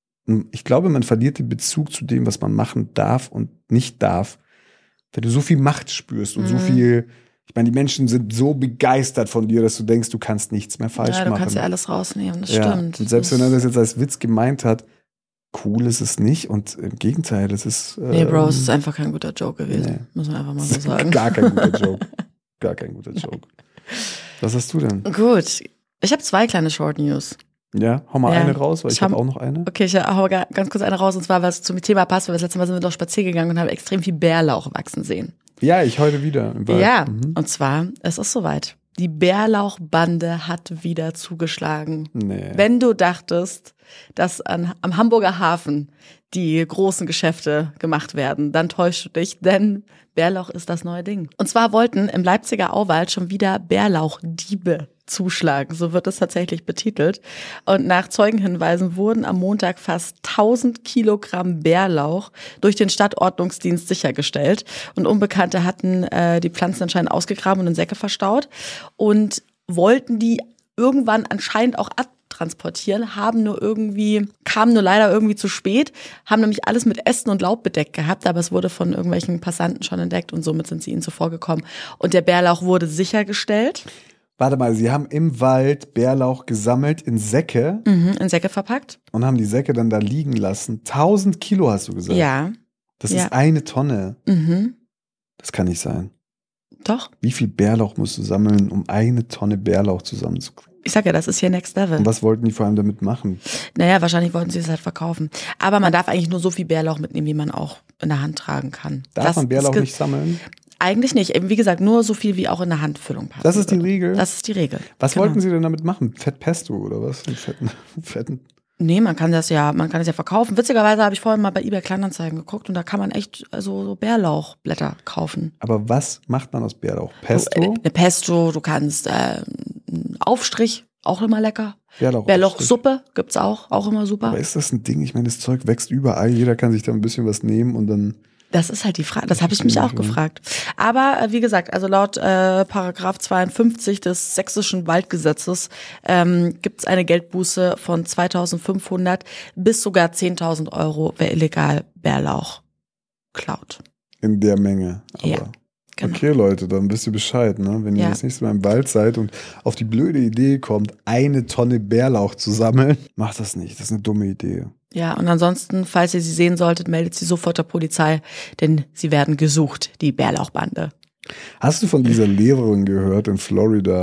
Ich glaube, man verliert den Bezug zu dem, was man machen darf und nicht darf. Wenn du so viel Macht spürst und Mhm. so viel, ich meine, die Menschen sind so begeistert von dir, dass du denkst, du kannst nichts mehr falsch Ja, du machen. kannst ja alles rausnehmen, das Ja, stimmt. und selbst das wenn er das jetzt als Witz gemeint hat, cool ist es nicht. Und im Gegenteil, das ist. Nee, Bro, es ähm, ist einfach kein guter Joke gewesen. nee. Muss man einfach mal das so ist sagen. Gar kein guter Joke. Gar kein guter Joke. Was hast du denn? Gut. Ich habe zwei kleine Short News. Ja, hau mal Ja, eine raus, weil ich ich hab- habe auch noch eine. Okay, ich hau ga- ganz kurz eine raus, und zwar, was zum Thema passt, weil das letzte Mal sind wir doch spazieren gegangen und haben extrem viel Bärlauch wachsen sehen. Ja, ich heute wieder. Im Wald. Ja, Mhm. und zwar, es ist soweit. Die Bärlauchbande hat wieder zugeschlagen. Nee. Wenn du dachtest, dass an, am Hamburger Hafen die großen Geschäfte gemacht werden, dann täuschst du dich, denn Bärlauch ist das neue Ding. Und zwar wollten im Leipziger Auwald schon wieder Bärlauchdiebe zuschlagen, so wird es tatsächlich betitelt. Und nach Zeugenhinweisen wurden am Montag fast tausend Kilogramm Bärlauch durch den Stadtordnungsdienst sichergestellt. Und Unbekannte hatten äh, die Pflanzen anscheinend ausgegraben und in Säcke verstaut und wollten die irgendwann anscheinend auch abtransportieren, haben nur irgendwie, kamen nur leider irgendwie zu spät, haben nämlich alles mit Ästen und Laub bedeckt gehabt, aber es wurde von irgendwelchen Passanten schon entdeckt und somit sind sie ihnen zuvorgekommen. Und der Bärlauch wurde sichergestellt. Warte mal, sie haben im Wald Bärlauch gesammelt in Säcke Mhm, in Säcke verpackt? und haben die Säcke dann da liegen lassen. tausend Kilo hast du gesagt. Ja. Das ja. ist eine Tonne. Mhm. Das kann nicht sein. Doch. Wie viel Bärlauch musst du sammeln, um eine Tonne Bärlauch zusammenzukriegen? Ich sag ja, das ist hier Next Level. Und was wollten die vor allem damit machen? Naja, wahrscheinlich wollten sie es halt verkaufen. Aber man darf eigentlich nur so viel Bärlauch mitnehmen, wie man auch in der Hand tragen kann. Darf das man Bärlauch ist ge- nicht sammeln? Eigentlich nicht. Eben, wie gesagt, nur so viel, wie auch in der Handfüllung passt. Das ist die Regel? Das ist die Regel. Was Genau. wollten sie denn damit machen? Fett Pesto oder was? Einen fetten, fetten. Nee, man kann das ja, man kann das ja verkaufen. Witzigerweise habe ich vorhin mal bei eBay Kleinanzeigen geguckt und da kann man echt also so Bärlauchblätter kaufen. Aber was macht man aus Bärlauch? Pesto? Du, äh, eine Pesto, du kannst äh, einen Aufstrich, auch immer lecker. Bärlauch. Bärlauchsuppe gibt's auch, auch immer super. Aber ist das ein Ding? Ich meine, das Zeug wächst überall. Jeder kann sich da ein bisschen was nehmen und dann. Das ist halt die Frage, das habe ich mich auch gefragt. Aber äh, wie gesagt, also laut äh, Paragraph zweiundfünfzig des Sächsischen Waldgesetzes ähm, gibt es eine Geldbuße von zweitausendfünfhundert bis sogar zehntausend Euro, wer illegal Bärlauch klaut. In der Menge. Aber Ja, genau. Okay, Leute, dann wisst ihr Bescheid, ne? Wenn ihr Ja. das nächste Mal im Wald seid und auf die blöde Idee kommt, eine Tonne Bärlauch zu sammeln, macht das nicht. Das ist eine dumme Idee. Ja, und ansonsten, falls ihr sie sehen solltet, meldet sie sofort der Polizei, denn sie werden gesucht, die Bärlauchbande. Hast du von dieser Lehrerin gehört in Florida,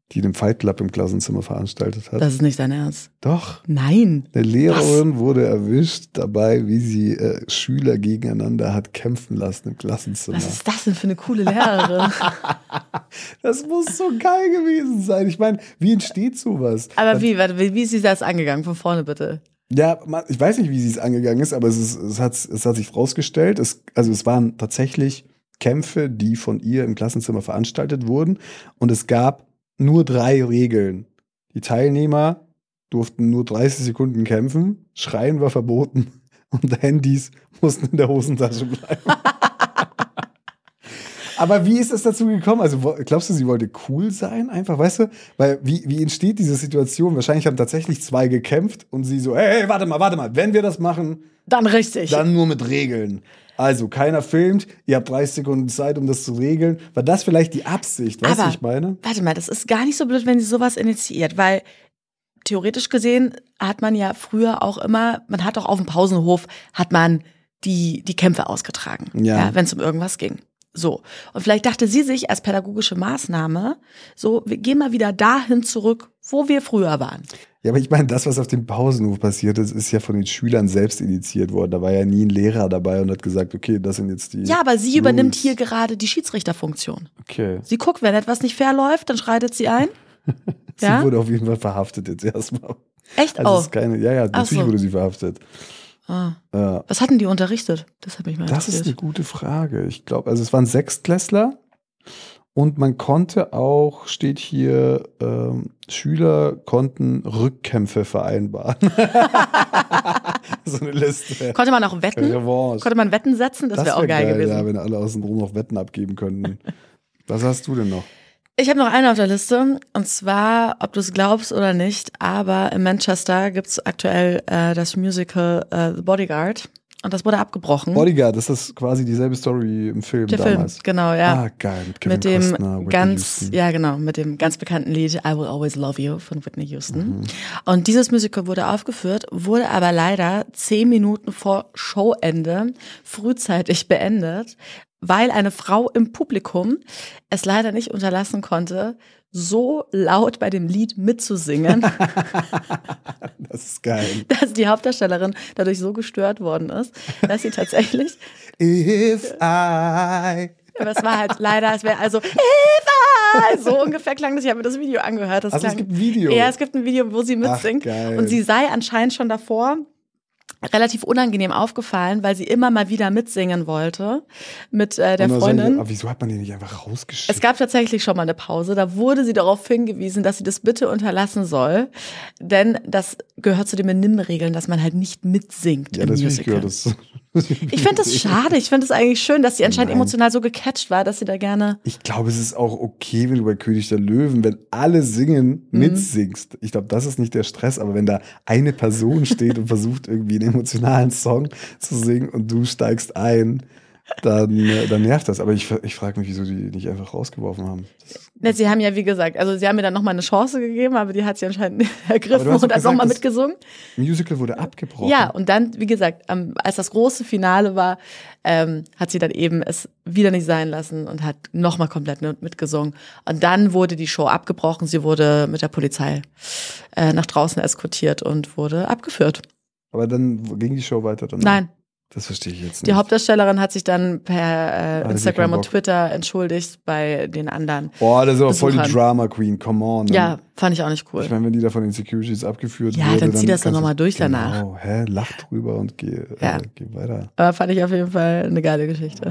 die den Fight Club im Klassenzimmer veranstaltet hat. Das ist nicht dein Ernst. Doch. Nein. Eine Lehrerin Was? wurde erwischt dabei, wie sie äh, Schüler gegeneinander hat kämpfen lassen im Klassenzimmer. Was ist das denn für eine coole Lehrerin? Das muss so geil gewesen sein. Ich meine, wie entsteht sowas? Aber wie, warte, wie ist sie das angegangen? Von vorne bitte. Ja, man, ich weiß nicht, wie sie es angegangen ist, aber es, ist, es, hat, es hat sich rausgestellt, es, also es waren tatsächlich Kämpfe, die von ihr im Klassenzimmer veranstaltet wurden und es gab nur drei Regeln. Die Teilnehmer durften nur dreißig Sekunden kämpfen, Schreien war verboten und Handys mussten in der Hosentasche bleiben. Aber wie ist es dazu gekommen? Also glaubst du, sie wollte cool sein einfach, weißt du? Weil wie, wie entsteht diese Situation? Wahrscheinlich haben tatsächlich zwei gekämpft und sie so, hey, hey, warte mal, warte mal, wenn wir das machen, dann richtig. Dann nur mit Regeln. Also keiner filmt, ihr habt dreißig Sekunden Zeit, um das zu regeln. War das vielleicht die Absicht, weißt du, was ich meine? Warte mal, das ist gar nicht so blöd, wenn sie sowas initiiert, weil theoretisch gesehen hat man ja früher auch immer, man hat auch auf dem Pausenhof, hat man die, die Kämpfe ausgetragen, ja. Ja, wenn es um irgendwas ging. So. Und vielleicht dachte sie sich als pädagogische Maßnahme, so, wir gehen mal wieder dahin zurück, wo wir früher waren. Ja, aber ich meine, das, was auf dem Pausenhof passiert ist, ist ja von den Schülern selbst initiiert worden. Da war ja nie ein Lehrer dabei und hat gesagt, okay, das sind jetzt die Ja, aber sie Rules. Übernimmt hier gerade die Schiedsrichterfunktion. Okay. Sie guckt, wenn etwas nicht fair läuft, dann schreitet sie ein. sie ja? wurde auf jeden Fall verhaftet jetzt erstmal. Echt? Also oh. ist keine, ja, ja, natürlich so. wurde sie verhaftet. Ah. Ja. Was hatten die unterrichtet? Das hat mich mal Das ist eine gute Frage. Ich glaube, also es waren Sechstklässler und man konnte auch, steht hier, ähm, Schüler konnten Rückkämpfe vereinbaren. So eine Liste. Konnte man auch wetten? Revanche. Konnte man Wetten setzen? Das, das wäre wär auch geil, geil gewesen. Ja, wenn alle außenrum noch Wetten abgeben könnten. Was hast du denn noch? Ich habe noch eine auf der Liste, und zwar, ob du es glaubst oder nicht, aber in Manchester gibt's aktuell äh, das Musical äh, The Bodyguard und das wurde abgebrochen. Bodyguard, das ist quasi dieselbe Story im Film Der damals. Film, genau, ja. Ah, geil, mit Kevin mit dem Costner, Whitney ganz, Houston. ja genau, mit dem ganz bekannten Lied I Will Always Love You von Whitney Houston. Mhm. Und dieses Musical wurde aufgeführt, wurde aber leider zehn Minuten vor Showende frühzeitig beendet, weil eine Frau im Publikum es leider nicht unterlassen konnte, so laut bei dem Lied mitzusingen. Das ist geil. Dass die Hauptdarstellerin dadurch so gestört worden ist, dass sie tatsächlich If I Aber es war halt leider, es wäre also If I so ungefähr klang das. Ich habe mir das Video angehört. Das also klang, es gibt ein Video? Ja, es gibt ein Video, wo sie mitsingt. Ach, geil. Und sie sei anscheinend schon davor relativ unangenehm aufgefallen, weil sie immer mal wieder mitsingen wollte mit äh, der Freundin. Sie, aber wieso hat man die nicht einfach rausgeschickt? Es gab tatsächlich schon mal eine Pause, da wurde sie darauf hingewiesen, dass sie das bitte unterlassen soll, denn das gehört zu den Benimmregeln, dass man halt nicht mitsingt ja, im das Musical. Gehört, das ich finde das schade, ich finde es eigentlich schön, dass sie anscheinend Nein. emotional so gecatcht war, dass sie da gerne... Ich glaube, es ist auch okay, wenn du bei König der Löwen, wenn alle singen, mhm. mitsingst. Ich glaube, das ist nicht der Stress, aber wenn da eine Person steht und versucht irgendwie einen emotionalen Song zu singen und du steigst ein, dann, dann nervt das. Aber ich, ich frage mich, wieso die nicht einfach rausgeworfen haben. Ja, sie haben ja, wie gesagt, also sie haben mir dann nochmal eine Chance gegeben, aber die hat sie anscheinend nicht ergriffen und hat nochmal mitgesungen. Musical wurde abgebrochen. Ja, und dann, wie gesagt, ähm, als das große Finale war, ähm, hat sie dann eben es wieder nicht sein lassen und hat nochmal komplett mitgesungen. Und dann wurde die Show abgebrochen. Sie wurde mit der Polizei äh, nach draußen eskortiert und wurde abgeführt. Aber dann ging die Show weiter dann? Nein. Das verstehe ich jetzt nicht. Die Hauptdarstellerin hat sich dann per äh, ah, Instagram und Twitter entschuldigt bei den anderen. Boah, das ist aber voll die Drama Queen, come on. Dann, ja, fand ich auch nicht cool. Ich meine, wenn die da von den Securities abgeführt ja, wurde, dann zieh dann das doch nochmal durch genau, danach. Genau, hä, lach drüber und geh, ja. äh, geh weiter. Aber fand ich auf jeden Fall eine geile Geschichte.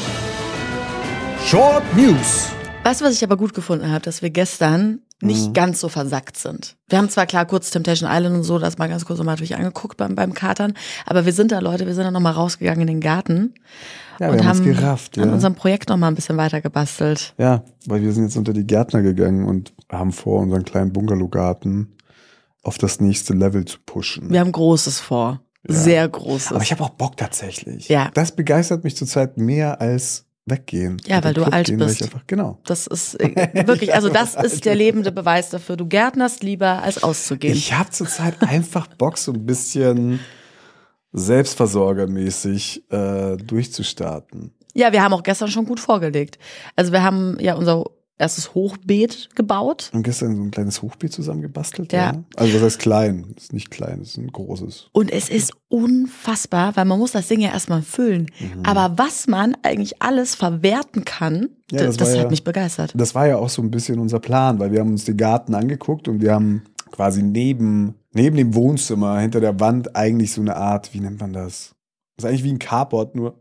Short News. Weißt du, was ich aber gut gefunden habe, dass wir gestern nicht mhm. ganz so versackt sind. Wir haben zwar klar kurz Temptation Island und so, das mal ganz kurz nochmal natürlich angeguckt beim, beim Katern, aber wir sind da, Leute, wir sind da nochmal rausgegangen in den Garten ja, und wir haben, haben gerafft, ja. an unserem Projekt nochmal ein bisschen weiter gebastelt. Ja, weil wir sind jetzt unter die Gärtner gegangen und haben vor, unseren kleinen Bungalowgarten auf das nächste Level zu pushen. Wir haben Großes vor, ja. Sehr Großes. Aber ich habe auch Bock tatsächlich. Ja. Das begeistert mich zurzeit mehr als weggehen. Ja, weil du alt gehen, bist. Weil ich einfach, genau. Das ist äh, wirklich, also das ist der lebende Beweis dafür. Du gärtnerst lieber, als auszugehen. Ich habe zurzeit einfach Bock, so ein bisschen selbstversorgermäßig äh, durchzustarten. Ja, wir haben auch gestern schon gut vorgelegt. Also wir haben ja unser erstes Hochbeet gebaut. Und gestern so ein kleines Hochbeet zusammengebastelt. Ja. Ja. Also was heißt klein? Das ist nicht klein, das ist ein großes. Und es ist unfassbar, weil man muss das Ding ja erstmal füllen. Mhm. Aber was man eigentlich alles verwerten kann, ja, das, das, das hat ja, mich begeistert. Das war ja auch so ein bisschen unser Plan, weil wir haben uns den Garten angeguckt und wir haben quasi neben, neben dem Wohnzimmer, hinter der Wand eigentlich so eine Art, wie nennt man das? Das ist eigentlich wie ein Carport, nur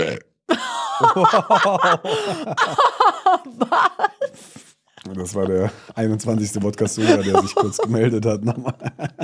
Was? Das war der einundzwanzigste Podcast Soda, der sich kurz gemeldet hat. Nochmal.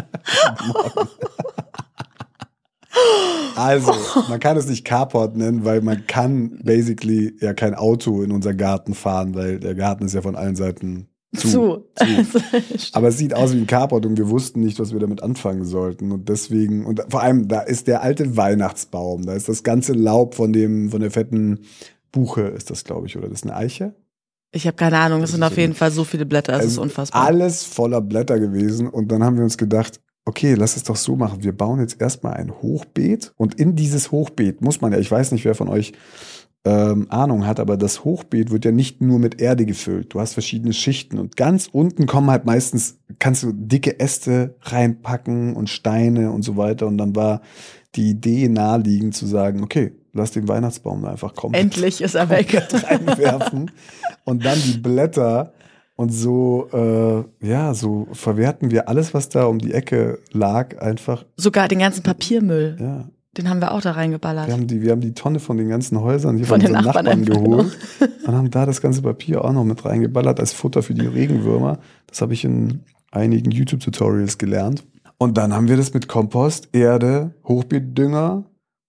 Also, man kann es nicht Carport nennen, weil man kann basically ja kein Auto in unser Garten fahren, weil der Garten ist ja von allen Seiten zu. zu. zu. Aber es sieht aus wie ein Carport und wir wussten nicht, was wir damit anfangen sollten. Und deswegen, und vor allem, da ist der alte Weihnachtsbaum, da ist das ganze Laub von dem, von der fetten Buche, ist das, glaube ich, oder das ist eine Eiche? Ich habe keine Ahnung, es Das sind ist auf jeden so Fall so viele Blätter, es ist Also unfassbar. Alles voller Blätter gewesen und dann haben wir uns gedacht, okay, lass es doch so machen. Wir bauen jetzt erstmal ein Hochbeet und in dieses Hochbeet muss man ja, ich weiß nicht, wer von euch ähm, Ahnung hat, aber das Hochbeet wird ja nicht nur mit Erde gefüllt. Du hast verschiedene Schichten und ganz unten kommen halt meistens, kannst du dicke Äste reinpacken und Steine und so weiter und dann war die Idee naheliegend zu sagen, okay, lass den Weihnachtsbaum da einfach komplett, Endlich ist er weg. reinwerfen und dann die Blätter und so, äh, ja, so verwerten wir alles, was da um die Ecke lag, einfach. Sogar den ganzen Papiermüll, Ja. den haben wir auch da reingeballert. Wir haben die, wir haben die Tonne von den ganzen Häusern hier Von von, den unseren Nachbarn Nachbarn einfach geholt und haben da das ganze Papier auch noch mit reingeballert als Futter für die Regenwürmer. Das habe ich in einigen YouTube-Tutorials gelernt. Und dann haben wir das mit Kompost, Erde, Hochbeetdünger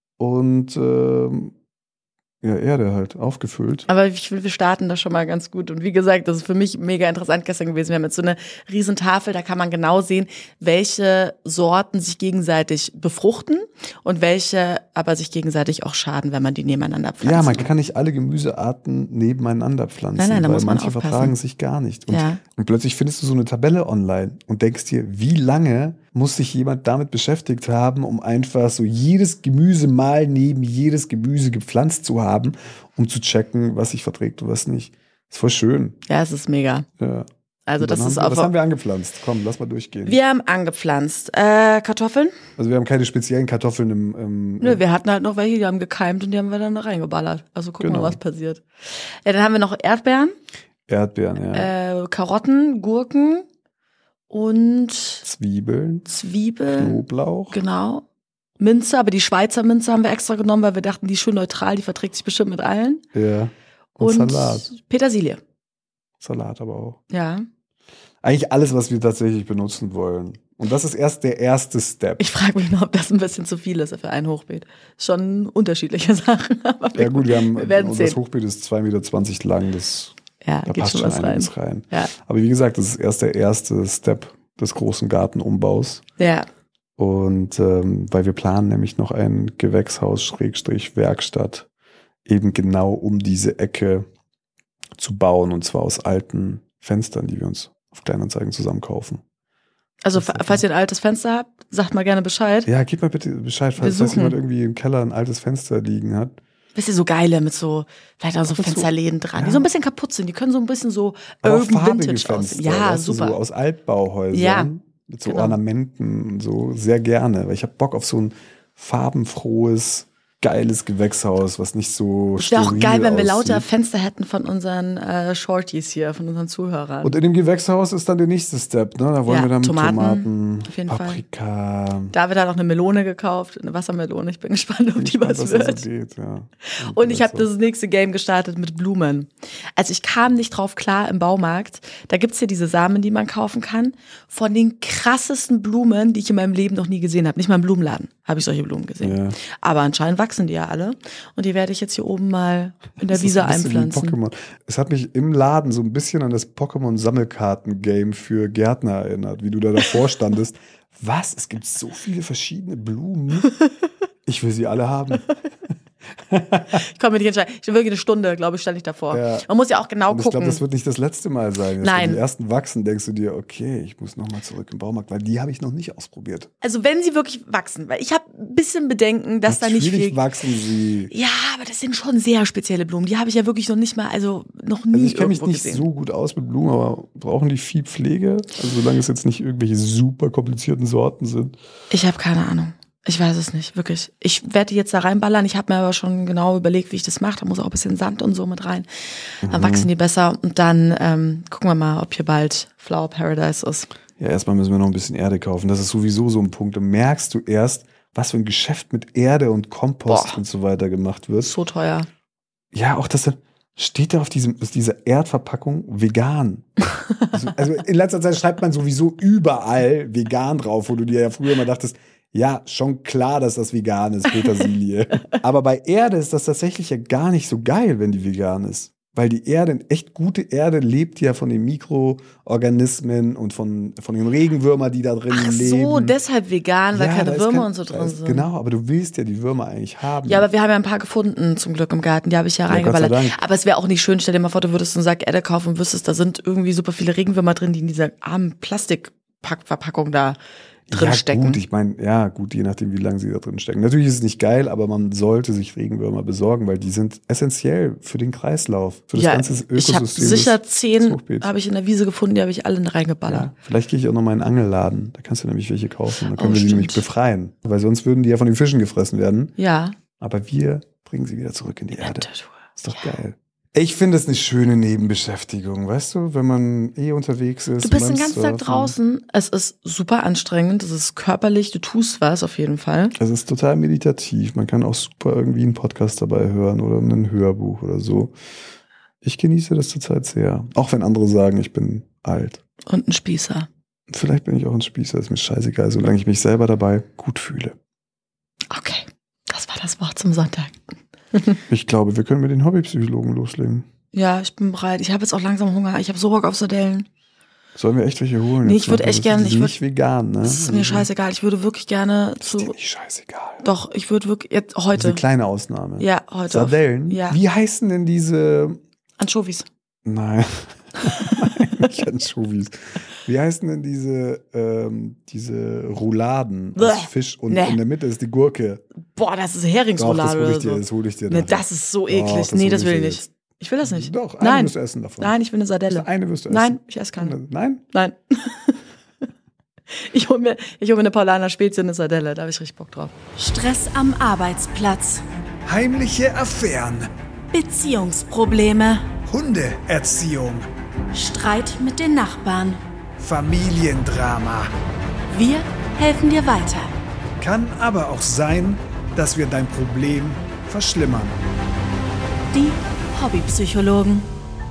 und ähm, ja, Erde halt aufgefüllt. Aber ich will, wir starten da schon mal ganz gut. Und wie gesagt, das ist für mich mega interessant gestern gewesen. Wir haben jetzt so eine riesen Tafel, da kann man genau sehen, welche Sorten sich gegenseitig befruchten und welche aber sich gegenseitig auch schaden, wenn man die nebeneinander pflanzt. Ja, man kann nicht alle Gemüsearten nebeneinander pflanzen, Nein, nein, da weil muss man manche aufpassen. vertragen sich gar nicht. Und, Ja. und plötzlich findest du so eine Tabelle online und denkst dir, wie lange muss sich jemand damit beschäftigt haben, um einfach so jedes Gemüse mal neben jedes Gemüse gepflanzt zu haben, um zu checken, was sich verträgt und was nicht. Ist voll schön. Ja, es ist mega. Ja. Also Und dann das ist haben wir, auch. was haben wir angepflanzt? Komm, lass mal durchgehen. Wir haben angepflanzt äh, Kartoffeln. Also wir haben keine speziellen Kartoffeln im, im Nö, wir hatten halt noch welche, die haben gekeimt und die haben wir dann reingeballert. Also gucken wir Genau. mal, was passiert. Ja, dann haben wir noch Erdbeeren, Erdbeeren, ja. äh, Karotten, Gurken und Zwiebeln, Zwiebeln. Knoblauch. Genau. Minze, aber die Schweizer Minze haben wir extra genommen, weil wir dachten, die ist schön neutral, die verträgt sich bestimmt mit allen. Ja. Und, Und Salat. Petersilie. Salat aber auch. Ja. Eigentlich alles, was wir tatsächlich benutzen wollen. Und das ist erst der erste Step. Ich frage mich noch, ob das ein bisschen zu viel ist für ein Hochbeet. Schon unterschiedliche Sachen. Aber Ja gut, wir haben, wir werden und das sehen. Hochbeet ist zwei Meter zwanzig lang, das, Ja, da geht passt schon schon was rein. einiges rein. Ja. Aber wie gesagt, das ist erst der erste Step des großen Gartenumbaus. Ja. Und ähm, weil wir planen nämlich noch ein Gewächshaus Schrägstrich Werkstatt eben genau um diese Ecke zu bauen und zwar aus alten Fenstern, die wir uns auf Kleinanzeigen zusammen kaufen. Also, fa- falls ihr ein altes Fenster habt, sagt mal gerne Bescheid. Ja, gib mal bitte Bescheid, falls, Wir falls jemand suchen. irgendwie im Keller ein altes Fenster liegen hat. Wisst ihr, so geile mit so, vielleicht auch so Ab und zu. Fensterläden dran, Ja. die so ein bisschen kaputt sind. Die können so ein bisschen so Aber auch Urban farbige Vintage Fenster, aussehen. Ja, weißt du, super. so aus Altbauhäusern Ja, mit so genau. Ornamenten und so, sehr gerne. Weil ich habe Bock auf so ein farbenfrohes, geiles Gewächshaus, was nicht so Es wäre auch steril geil, wenn wir aussieht. lauter Fenster hätten von unseren äh, Shorties hier, von unseren Zuhörern. Und in dem Gewächshaus ist dann der nächste Step, ne? Da wollen Ja, wir dann Tomaten, Tomaten, auf jeden Fall. Paprika. David hat auch eine Melone gekauft, eine Wassermelone. Ich bin gespannt, ob Bin die gespannt, was was da wird. so geht, ja. Und ich habe Also, das nächste Game gestartet mit Blumen. Also ich kam nicht drauf klar im Baumarkt. Da gibt's hier diese Samen, die man kaufen kann. Von den krassesten Blumen, die ich in meinem Leben noch nie gesehen habe. Nicht mal im Blumenladen habe ich solche Blumen gesehen. Ja. Aber anscheinend wachsen die ja alle. Und die werde ich jetzt hier oben mal in der das ist Wiese ein bisschen wie einpflanzen. Pokémon. Es hat mich im Laden so ein bisschen an das Pokémon-Sammelkarten-Game für Gärtner erinnert, wie du da davor standest. Was? Es gibt so viele verschiedene Blumen. Ich will sie alle haben. Ich konnte mir nicht entscheiden. Ich wirklich eine Stunde, glaube ich, stand ich davor. Ja. Man muss ja auch genau Und ich gucken. glaube, das wird nicht das letzte Mal sein. Jetzt, Nein. wenn die ersten wachsen, denkst du dir, okay, ich muss nochmal zurück im Baumarkt, weil die habe ich noch nicht ausprobiert. Also wenn sie wirklich wachsen, weil ich habe ein bisschen Bedenken, dass Natürlich da nicht viel... wachsen sie. Ja, aber das sind schon sehr spezielle Blumen. Die habe ich ja wirklich noch nicht mal, also noch nie Also ich kenne mich irgendwo nicht gesehen. so gut aus mit Blumen, aber brauchen die viel Pflege? Also solange es jetzt nicht irgendwelche super komplizierten Sorten sind. Ich habe keine Ahnung. Ich weiß es nicht, wirklich. Ich werde die jetzt da reinballern. Ich habe mir aber schon genau überlegt, wie ich das mache. Da muss auch ein bisschen Sand und so mit rein. Dann Mhm. wachsen die besser. Und dann ähm, gucken wir mal, ob hier bald Flower Paradise ist. Ja, erstmal müssen wir noch ein bisschen Erde kaufen. Das ist sowieso so ein Punkt. Da merkst du erst, was für ein Geschäft mit Erde und Kompost Boah. und so weiter gemacht wird. So teuer. Ja, auch das steht da auf diesem, auf dieser Erdverpackung vegan. also, also in letzter Zeit schreibt man sowieso überall vegan drauf, wo du dir ja früher immer dachtest, ja, schon klar, dass das vegan ist, Petersilie. Aber bei Erde ist das tatsächlich ja gar nicht so geil, wenn die vegan ist. Weil die Erde, echt gute Erde, lebt ja von den Mikroorganismen und von, von den Regenwürmern, die da drin Ach leben. so, deshalb vegan, weil Ja, keine da ist Würmer kein- und so da drin ist- sind. Genau, aber du willst ja die Würmer eigentlich haben. Ja, aber wir haben ja ein paar gefunden, zum Glück im Garten. Die habe ich ja Ja, Gott sei reingeballert. Dank. Aber es wäre auch nicht schön, stell dir mal vor, du würdest einen Sack Erde kaufen und wüsstest, da sind irgendwie super viele Regenwürmer drin, die in dieser armen Plastikverpackung da drin ja, stecken. Gut, ich meine, ja, gut, je nachdem, wie lange sie da drin stecken. Natürlich ist es nicht geil, aber man sollte sich Regenwürmer besorgen, weil die sind essentiell für den Kreislauf, für das ja, ganze Ökosystem. ich habe sicher des zehn, Hochbeets. habe ich in der Wiese gefunden, die habe ich alle reingeballert. Ja, vielleicht gehe ich auch noch mal in einen Angelladen. Da kannst du nämlich welche kaufen. Dann können Oh, wir die stimmt. nämlich befreien. Weil sonst würden die ja von den Fischen gefressen werden. Ja. Aber wir bringen sie wieder zurück in die Erde. Natur. Ist doch geil. Ich finde es eine schöne Nebenbeschäftigung, weißt du, wenn man eh unterwegs ist. Du bist beim den ganzen Tag Surfen. draußen. Es ist super anstrengend. Es ist körperlich. Du tust was auf jeden Fall. Es ist total meditativ. Man kann auch super irgendwie einen Podcast dabei hören oder ein Hörbuch oder so. Ich genieße das zurzeit sehr. Auch wenn andere sagen, ich bin alt. Und ein Spießer. Vielleicht bin ich auch ein Spießer, ist mir scheißegal, solange ich mich selber dabei gut fühle. Okay. Das war das Wort zum Sonntag. Ich glaube, wir können mit den Hobbypsychologen loslegen. Ja, ich bin bereit. Ich habe jetzt auch langsam Hunger. Ich habe so Bock auf Sardellen. Sollen wir echt welche holen? Nee, jetzt ich würde noch? echt Das gerne- ist ich würd- nicht vegan, ne? Das ist mir scheißegal. Ich würde wirklich gerne Das ist dir zu. nicht scheißegal. Doch, ich würde wirklich jetzt Das ist eine heute. kleine Ausnahme. Ja, heute. Sardellen? Ja. Wie heißen denn diese... Anchovies. Nein. Nicht Anchovies. Wie heißen denn diese, ähm, diese Rouladen Bäh. aus Fisch und Nee. in der Mitte ist die Gurke? Boah, das ist Doch, das Heringsroulade hole oder ich dir, so. das hole ich dir Nee, nachher. das ist so Doch, eklig. das nee, hol das ich will ich dir nicht. jetzt. Ich will das nicht. Doch, eine Nein. wirst du essen davon. Nein, ich will eine Sardelle. Eine wirst du essen. Nein, ich esse keine. Nein? Nein. Ich hole mir, ich hol mir eine Paulaner Spezie und eine Sardelle. Da habe ich richtig Bock drauf. Stress am Arbeitsplatz, Heimliche Affären, Beziehungsprobleme, Hundeerziehung, Streit mit den Nachbarn. Familiendrama. Wir helfen dir weiter. Kann aber auch sein, dass wir dein Problem verschlimmern. Die Hobbypsychologen.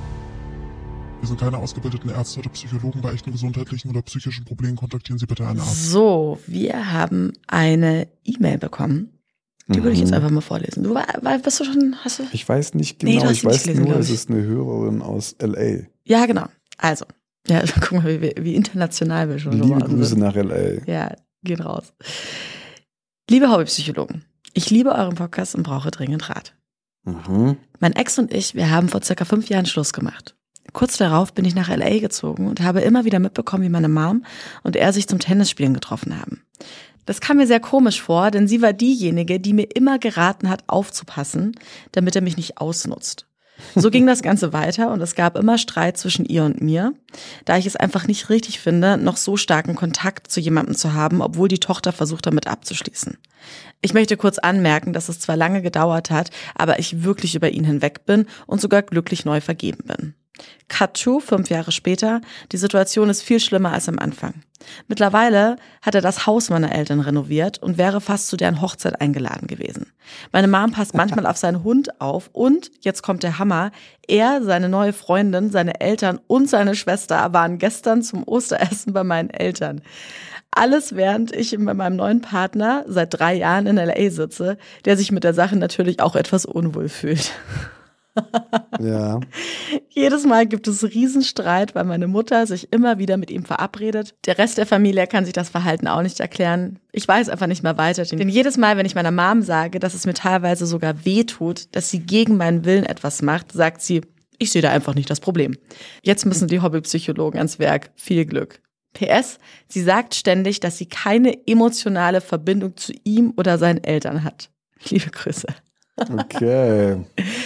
Wir sind keine ausgebildeten Ärzte oder Psychologen. Bei echten gesundheitlichen oder psychischen Problemen kontaktieren Sie bitte einen Arzt. So, wir haben eine E-Mail bekommen. Die würde ich jetzt einfach mal vorlesen. Du war, war, bist du schon, hast du? Ich weiß nicht Nee, genau, du hast ich nicht weiß gelesen, nur, glaub es ich. ist eine Hörerin aus L A. Ja, genau. Also, ja, guck mal, wie, wie international wir schon Liebe geworden Grüße sind. nach L A. Ja, geht raus. Liebe Hobbypsychologen, ich liebe euren Podcast und brauche dringend Rat. Mhm. Mein Ex und ich, wir haben vor circa fünf Jahren Schluss gemacht. Kurz darauf bin ich nach L A gezogen und habe immer wieder mitbekommen, wie meine Mom und er sich zum Tennisspielen getroffen haben. Das kam mir sehr komisch vor, denn sie war diejenige, die mir immer geraten hat, aufzupassen, damit er mich nicht ausnutzt. So ging das Ganze weiter und es gab immer Streit zwischen ihr und mir, da ich es einfach nicht richtig finde, noch so starken Kontakt zu jemandem zu haben, obwohl die Tochter versucht, damit abzuschließen. Ich möchte kurz anmerken, dass es zwar lange gedauert hat, aber ich wirklich über ihn hinweg bin und sogar glücklich neu vergeben bin. Cut to, fünf Jahre später, die Situation ist viel schlimmer als am Anfang. Mittlerweile hat er das Haus meiner Eltern renoviert und wäre fast zu deren Hochzeit eingeladen gewesen. Meine Mom passt manchmal auf seinen Hund auf und, jetzt kommt der Hammer, er, seine neue Freundin, seine Eltern und seine Schwester waren gestern zum Osteressen bei meinen Eltern. Alles während ich bei meinem neuen Partner seit drei Jahren in L A sitze, der sich mit der Sache natürlich auch etwas unwohl fühlt. Ja. Jedes Mal gibt es Riesenstreit, weil meine Mutter sich immer wieder mit ihm verabredet. Der Rest der Familie kann sich das Verhalten auch nicht erklären. Ich weiß einfach nicht mehr weiter. Denn jedes Mal, wenn ich meiner Mom sage, dass es mir teilweise sogar wehtut, dass sie gegen meinen Willen etwas macht, sagt sie, ich sehe da einfach nicht das Problem. Jetzt müssen die Hobbypsychologen ans Werk. Viel Glück. P S. Sie sagt ständig, dass sie keine emotionale Verbindung zu ihm oder seinen Eltern hat. Liebe Grüße. Okay.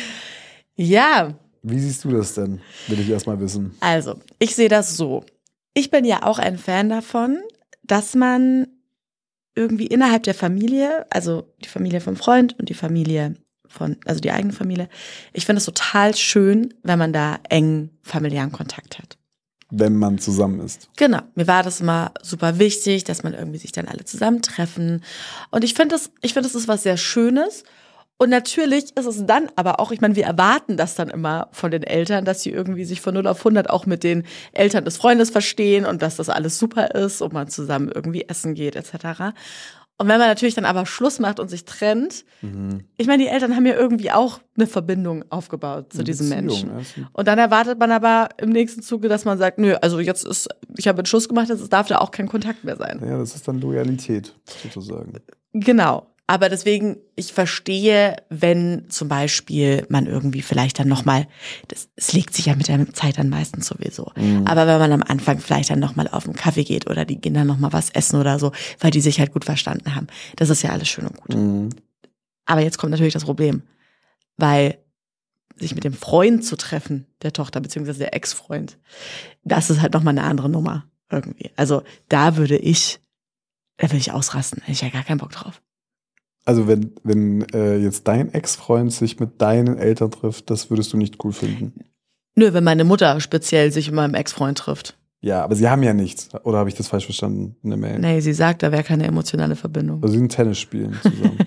Ja. Wie siehst du das denn? Will ich erst mal wissen. Also, ich sehe das so. Ich bin ja auch ein Fan davon, dass man irgendwie innerhalb der Familie, also die Familie vom Freund und die Familie von, also die eigene Familie, ich finde es total schön, wenn man da engen familiären Kontakt hat. Wenn man zusammen ist. Genau. Mir war das immer super wichtig, dass man irgendwie sich dann alle zusammentreffen. Und ich finde das, ich finde das ist was sehr Schönes. Und natürlich ist es dann aber auch, ich meine, wir erwarten das dann immer von den Eltern, dass sie irgendwie sich von null auf hundert auch mit den Eltern des Freundes verstehen und dass das alles super ist und man zusammen irgendwie essen geht et cetera. Und wenn man natürlich dann aber Schluss macht und sich trennt, mhm. ich meine, die Eltern haben ja irgendwie auch eine Verbindung aufgebaut zu eine diesem Beziehung, Menschen. ja. Und dann erwartet man aber im nächsten Zuge, dass man sagt, nö, also jetzt ist, ich habe einen Schluss gemacht, jetzt darf da auch kein Kontakt mehr sein. Ja, das ist dann Loyalität, sozusagen. Genau. Aber deswegen, ich verstehe, wenn zum Beispiel man irgendwie vielleicht dann nochmal, das, es legt sich ja mit der Zeit dann meistens sowieso, mhm. aber wenn man am Anfang vielleicht dann nochmal auf einen Kaffee geht oder die gehen dann nochmal was essen oder so, weil die sich halt gut verstanden haben, das ist ja alles schön und gut. Mhm. Aber jetzt kommt natürlich das Problem, weil sich mit dem Freund zu treffen, der Tochter, beziehungsweise der Ex-Freund, das ist halt nochmal eine andere Nummer irgendwie. Also da würde ich, da würde ich ausrasten, hätte ich ja gar keinen Bock drauf. Also wenn, wenn äh, jetzt dein Ex-Freund sich mit deinen Eltern trifft, das würdest du nicht cool finden? Nö, wenn meine Mutter speziell sich mit meinem Ex-Freund trifft. Ja, aber sie haben ja nichts. Oder habe ich das falsch verstanden in der Mail? Nee, sie sagt, da wäre keine emotionale Verbindung. Also sie sind Tennis spielen zusammen.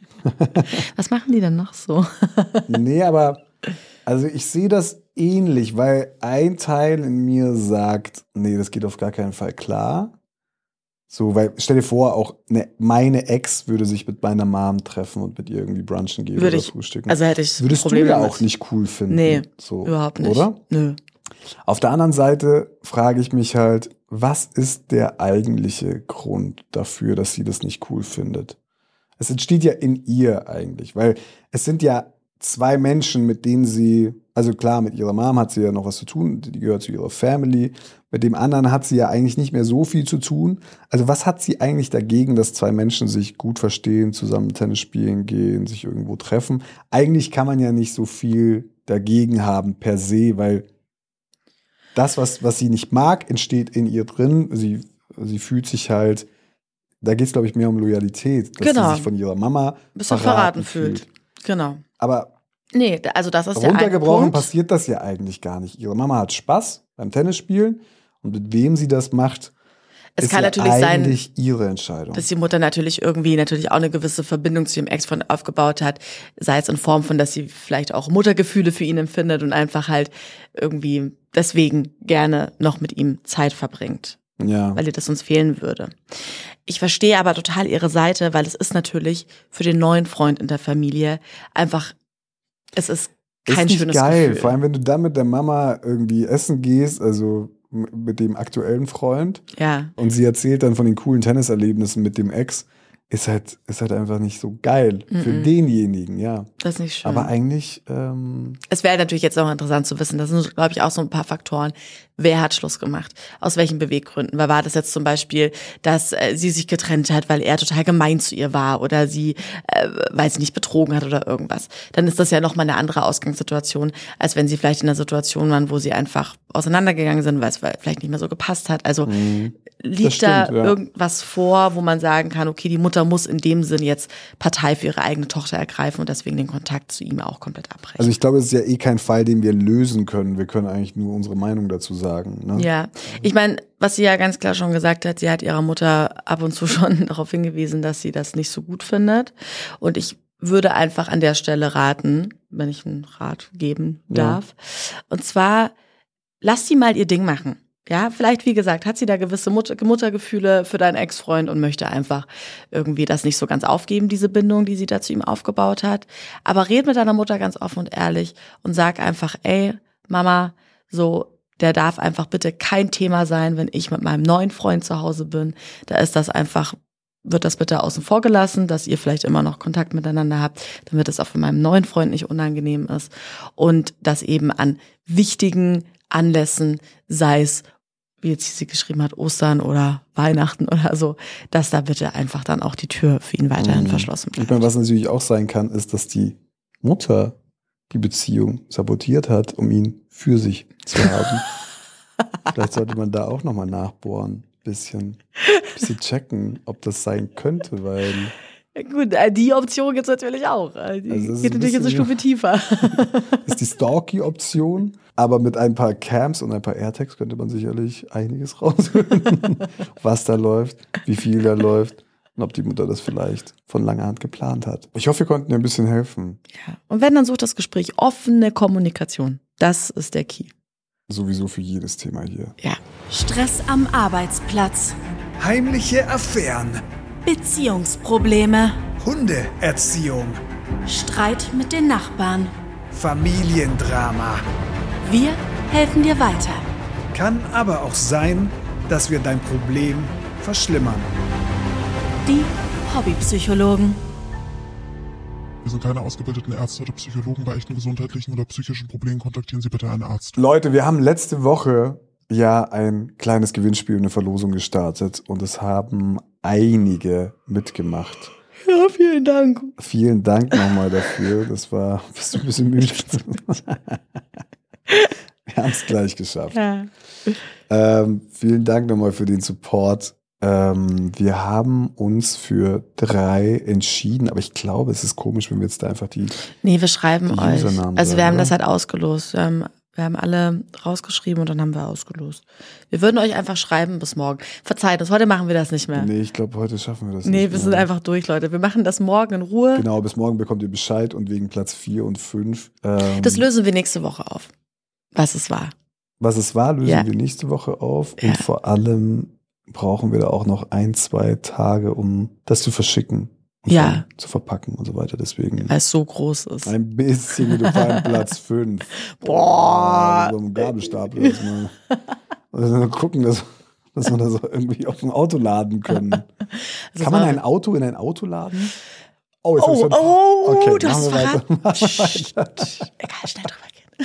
Was machen die denn noch so? Nee, aber also ich sehe das ähnlich, weil ein Teil in mir sagt, nee, das geht auf gar keinen Fall klar. So, weil, stell dir vor, auch ne, meine Ex würde sich mit meiner Mom treffen und mit ihr irgendwie brunchen gehen würde oder ich, frühsticken. Also hätte ich Würdest Probleme du ja damit. auch nicht cool finden. Nee, so, überhaupt nicht. Oder? Nö. Auf der anderen Seite frage ich mich halt, was ist der eigentliche Grund dafür, dass sie das nicht cool findet? Es entsteht ja in ihr eigentlich, weil es sind ja zwei Menschen, mit denen sie, also klar, mit ihrer Mom hat sie ja noch was zu tun, die gehört zu ihrer Family. Mit dem anderen hat sie ja eigentlich nicht mehr so viel zu tun. Also was hat sie eigentlich dagegen, dass zwei Menschen sich gut verstehen, zusammen Tennis spielen gehen, sich irgendwo treffen? Eigentlich kann man ja nicht so viel dagegen haben per se, weil das, was, was sie nicht mag, entsteht in ihr drin. Sie, sie fühlt sich halt, da geht es, glaube ich, mehr um Loyalität, dass genau. sie sich von ihrer Mama ein bisschen verraten, verraten fühlt. fühlt. Genau. Aber nee, also das ist der eine runtergebrochen Punkt. Passiert das ja eigentlich gar nicht. Ihre Mama hat Spaß beim Tennisspielen und mit wem sie das macht, es ist kann ja natürlich eigentlich sein, ihre Entscheidung. Dass die Mutter natürlich irgendwie natürlich auch eine gewisse Verbindung zu ihrem Ex-Freund aufgebaut hat, sei es in Form von, dass sie vielleicht auch Muttergefühle für ihn empfindet und einfach halt irgendwie deswegen gerne noch mit ihm Zeit verbringt. Ja. Weil ihr das uns fehlen würde. Ich verstehe aber total ihre Seite, weil es ist natürlich für den neuen Freund in der Familie einfach, es ist kein ist nicht schönes geil. Gefühl. Vor allem, wenn du dann mit der Mama irgendwie essen gehst, also mit dem aktuellen Freund. Ja. Und sie erzählt dann von den coolen Tenniserlebnissen mit dem Ex. Ist halt, ist halt einfach nicht so geil für Mm-mm. denjenigen, ja. Das ist nicht schön. Aber eigentlich, ähm es wäre natürlich jetzt auch interessant zu wissen, das sind, glaube ich, auch so ein paar Faktoren. Wer hat Schluss gemacht? Aus welchen Beweggründen? Weil war das jetzt zum Beispiel, dass äh, sie sich getrennt hat, weil er total gemein zu ihr war oder sie, äh, weil sie nicht betrogen hat oder irgendwas? Dann ist das ja nochmal eine andere Ausgangssituation, als wenn sie vielleicht in einer Situation waren, wo sie einfach auseinandergegangen sind, weil es vielleicht nicht mehr so gepasst hat. Also mhm. liegt stimmt, da ja. irgendwas vor, wo man sagen kann, okay, die Mutter muss in dem Sinn jetzt Partei für ihre eigene Tochter ergreifen und deswegen den Kontakt zu ihm auch komplett abbrechen. Also ich glaube, es ist ja eh kein Fall, den wir lösen können. Wir können eigentlich nur unsere Meinung dazu sagen. Ne? Ja, ich meine, was sie ja ganz klar schon gesagt hat, sie hat ihrer Mutter ab und zu schon darauf hingewiesen, dass sie das nicht so gut findet. Und ich würde einfach an der Stelle raten, wenn ich einen Rat geben darf. Ja. Und zwar, lass sie mal ihr Ding machen. Ja, vielleicht, wie gesagt, hat sie da gewisse Mutter, Muttergefühle für deinen Ex-Freund und möchte einfach irgendwie das nicht so ganz aufgeben, diese Bindung, die sie da zu ihm aufgebaut hat. Aber red mit deiner Mutter ganz offen und ehrlich und sag einfach, ey, Mama, so, der darf einfach bitte kein Thema sein, wenn ich mit meinem neuen Freund zu Hause bin. Da ist das einfach, wird das bitte außen vor gelassen, dass ihr vielleicht immer noch Kontakt miteinander habt, damit es auch für meinem neuen Freund nicht unangenehm ist. Und dass eben an wichtigen Anlässen, sei es, wie jetzt sie geschrieben hat, Ostern oder Weihnachten oder so, dass da bitte einfach dann auch die Tür für ihn weiterhin mhm. verschlossen bleibt. Ich meine, was natürlich auch sein kann, ist, dass die Mutter die Beziehung sabotiert hat, um ihn für sich zu haben. Vielleicht sollte man da auch nochmal nachbohren, bisschen, bisschen checken, ob das sein könnte, weil... Gut, die Option gibt es natürlich auch. Die also geht natürlich eine Stufe tiefer. Das ist die Stalky-Option, aber mit ein paar Cams und ein paar AirTags könnte man sicherlich einiges rausholen, was da läuft, wie viel da läuft und ob die Mutter das vielleicht von langer Hand geplant hat. Ich hoffe, wir konnten ihr ein bisschen helfen. Ja. Und wenn, dann sucht das Gespräch offene Kommunikation. Das ist der Key. Sowieso für jedes Thema hier. Ja. Stress am Arbeitsplatz. Heimliche Affären. Beziehungsprobleme. Hundeerziehung. Streit mit den Nachbarn. Familiendrama. Wir helfen dir weiter. Kann aber auch sein, dass wir dein Problem verschlimmern. Die Hobbypsychologen. Wir sind keine ausgebildeten Ärzte oder Psychologen. Bei echten gesundheitlichen oder psychischen Problemen kontaktieren Sie bitte einen Arzt. Leute, wir haben letzte Woche ja ein kleines Gewinnspiel und eine Verlosung gestartet und es haben einige mitgemacht. Ja, vielen Dank. Vielen Dank nochmal dafür. Das war, bist du ein bisschen müde? Wir haben es gleich geschafft. Ja. Ähm, vielen Dank nochmal für den Support. Ähm, wir haben uns für drei entschieden, aber ich glaube, es ist komisch, wenn wir jetzt da einfach die Nee, wir schreiben die euch. Usernamen Also wir sagen, haben das oder? halt ausgelost. Wir haben, wir haben alle rausgeschrieben und dann haben wir ausgelost. Wir würden euch einfach schreiben bis morgen. Verzeiht uns, heute machen wir das nicht mehr. Nee, ich glaube, heute schaffen wir das Nee, nicht wir sind mehr. einfach durch, Leute. Wir machen das morgen in Ruhe. Genau, bis morgen bekommt ihr Bescheid und wegen Platz vier und fünf. Ähm, Das lösen wir nächste Woche auf. Was es war. was es war, lösen Ja. wir nächste Woche auf. Ja. Und vor allem brauchen wir da auch noch ein, zwei Tage, um das zu verschicken. Und Ja. dann zu verpacken und so weiter. Deswegen Weil es so groß ist. ein bisschen mit dem feinen Platz fünf. Boah. So einem Gabelstapler. Dass wir, also dann gucken, dass, dass wir das irgendwie auf ein Auto laden können. Also Kann man war- ein Auto in ein Auto laden? Oh, jetzt hab Oh, ich schon, oh, okay, du hast machen wir es weiter. verraten. Machen wir Psst, weiter. psst. Egal, schnell drüber gehen.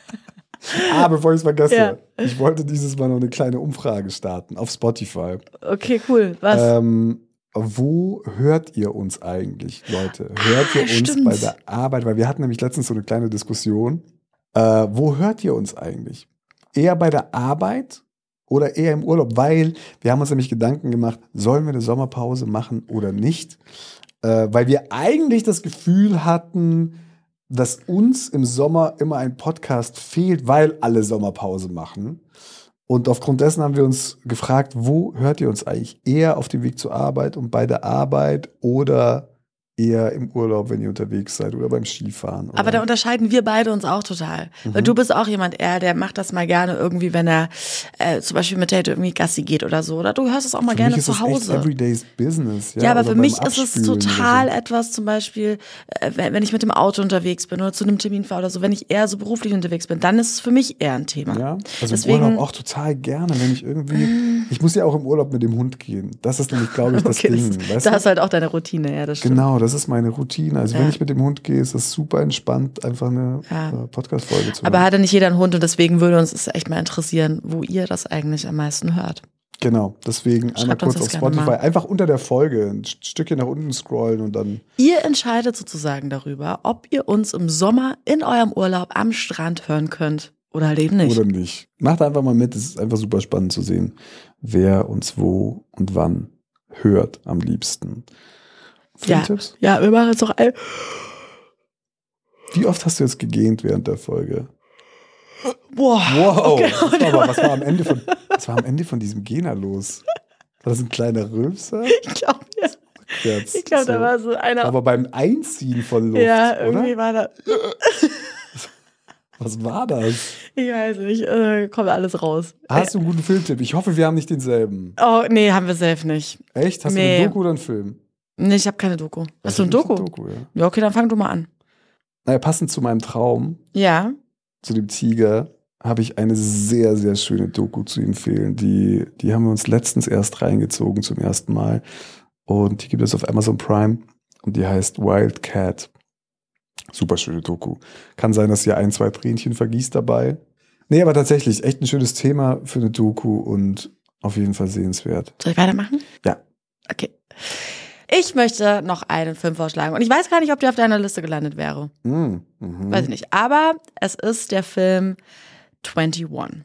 Ah, bevor ich es vergesse. Ja. Ich wollte dieses Mal noch eine kleine Umfrage starten auf Spotify. Okay, cool. Was? Ähm, wo hört ihr uns eigentlich, Leute? Hört ihr Ah, uns stimmt. bei der Arbeit? Weil wir hatten nämlich letztens so eine kleine Diskussion. Äh, wo hört ihr uns eigentlich? Eher bei der Arbeit oder eher im Urlaub? Weil wir haben uns nämlich Gedanken gemacht, sollen wir eine Sommerpause machen oder nicht? Äh, weil wir eigentlich das Gefühl hatten, dass uns im Sommer immer ein Podcast fehlt, weil alle Sommerpause machen. Und aufgrund dessen haben wir uns gefragt, wo hört ihr uns eigentlich? Eher auf dem Weg zur Arbeit und bei der Arbeit oder eher im Urlaub, wenn ihr unterwegs seid oder beim Skifahren? Oder? Aber da unterscheiden wir beide uns auch total. Weil du bist auch jemand eher, der macht das mal gerne irgendwie, wenn er äh, zum Beispiel mit Tate irgendwie Gassi geht oder so. Oder du hörst es auch mal für gerne mich ist zu das echt Hause. Everyday's Business. Ja, Ja, aber oder für beim mich ist es Abspülen oder total so. etwas, zum Beispiel, äh, wenn wenn ich mit dem Auto unterwegs bin oder zu einem Termin fahre oder so, wenn ich eher so beruflich unterwegs bin, dann ist es für mich eher ein Thema. Ja, also Deswegen- im Urlaub auch total gerne, wenn ich irgendwie, ich muss ja auch im Urlaub mit dem Hund gehen. Das ist nämlich, glaube ich, das Okay, Ding. das, weißt da du? hast du halt auch deine Routine, ja, das stimmt. Genau, das ist meine Routine. Also Ja. wenn ich mit dem Hund gehe, ist das super entspannt, einfach eine Ja. äh, Podcast-Folge zu Aber machen. hat ja nicht jeder einen Hund und deswegen würde uns es echt mal interessieren, wo ihr das eigentlich am meisten hört. Genau, deswegen einmal Schreibt uns kurz auf das gerne Spotify, mal. einfach unter der Folge ein Stückchen nach unten scrollen und dann, Ihr entscheidet sozusagen darüber, ob ihr uns im Sommer in eurem Urlaub am Strand hören könnt oder halt eben nicht. oder nicht. Macht einfach mal mit, es ist einfach super spannend zu sehen, wer uns wo und wann hört am liebsten. ja. Filmtipps? ja, wir machen jetzt noch ein. Wie oft hast du jetzt gegähnt während der Folge? Boah. Wow, Okay. das war aber, was, war am Ende von, was war am Ende von diesem Gena los? War das ein kleiner Rülpser? Ich glaube, ja. Jetzt, Ich glaube, so. da war so einer. Aber beim Einziehen von Luft, ja, irgendwie oder? war da. Was war das? Ich weiß nicht, äh, kommt alles raus. Hast du einen guten Filmtipp? Ich hoffe, wir haben nicht denselben. Oh, nee, haben wir safe nicht. Echt? Hast Nee. du eine Doku oder einen Film? Nee, ich habe keine Doku. Hast du ein Doku? Doku ja. Ja, okay, dann fang du mal an. Naja, passend zu meinem Traum, Ja. zu dem Tiger, habe ich eine sehr, sehr schöne Doku zu empfehlen. Die, die haben wir uns letztens erst reingezogen zum ersten Mal. Und die gibt es auf Amazon Prime. Und die heißt Wildcat. Super schöne Doku. Kann sein, dass ihr ein, zwei Tränchen vergießt dabei. Nee, aber tatsächlich, echt ein schönes Thema für eine Doku und auf jeden Fall sehenswert. Soll ich weitermachen? Ja. Okay. Ich möchte noch einen Film vorschlagen. Und ich weiß gar nicht, ob der auf deiner Liste gelandet wäre. Mm, mhm. Weiß ich nicht. Aber es ist der Film einundzwanzig.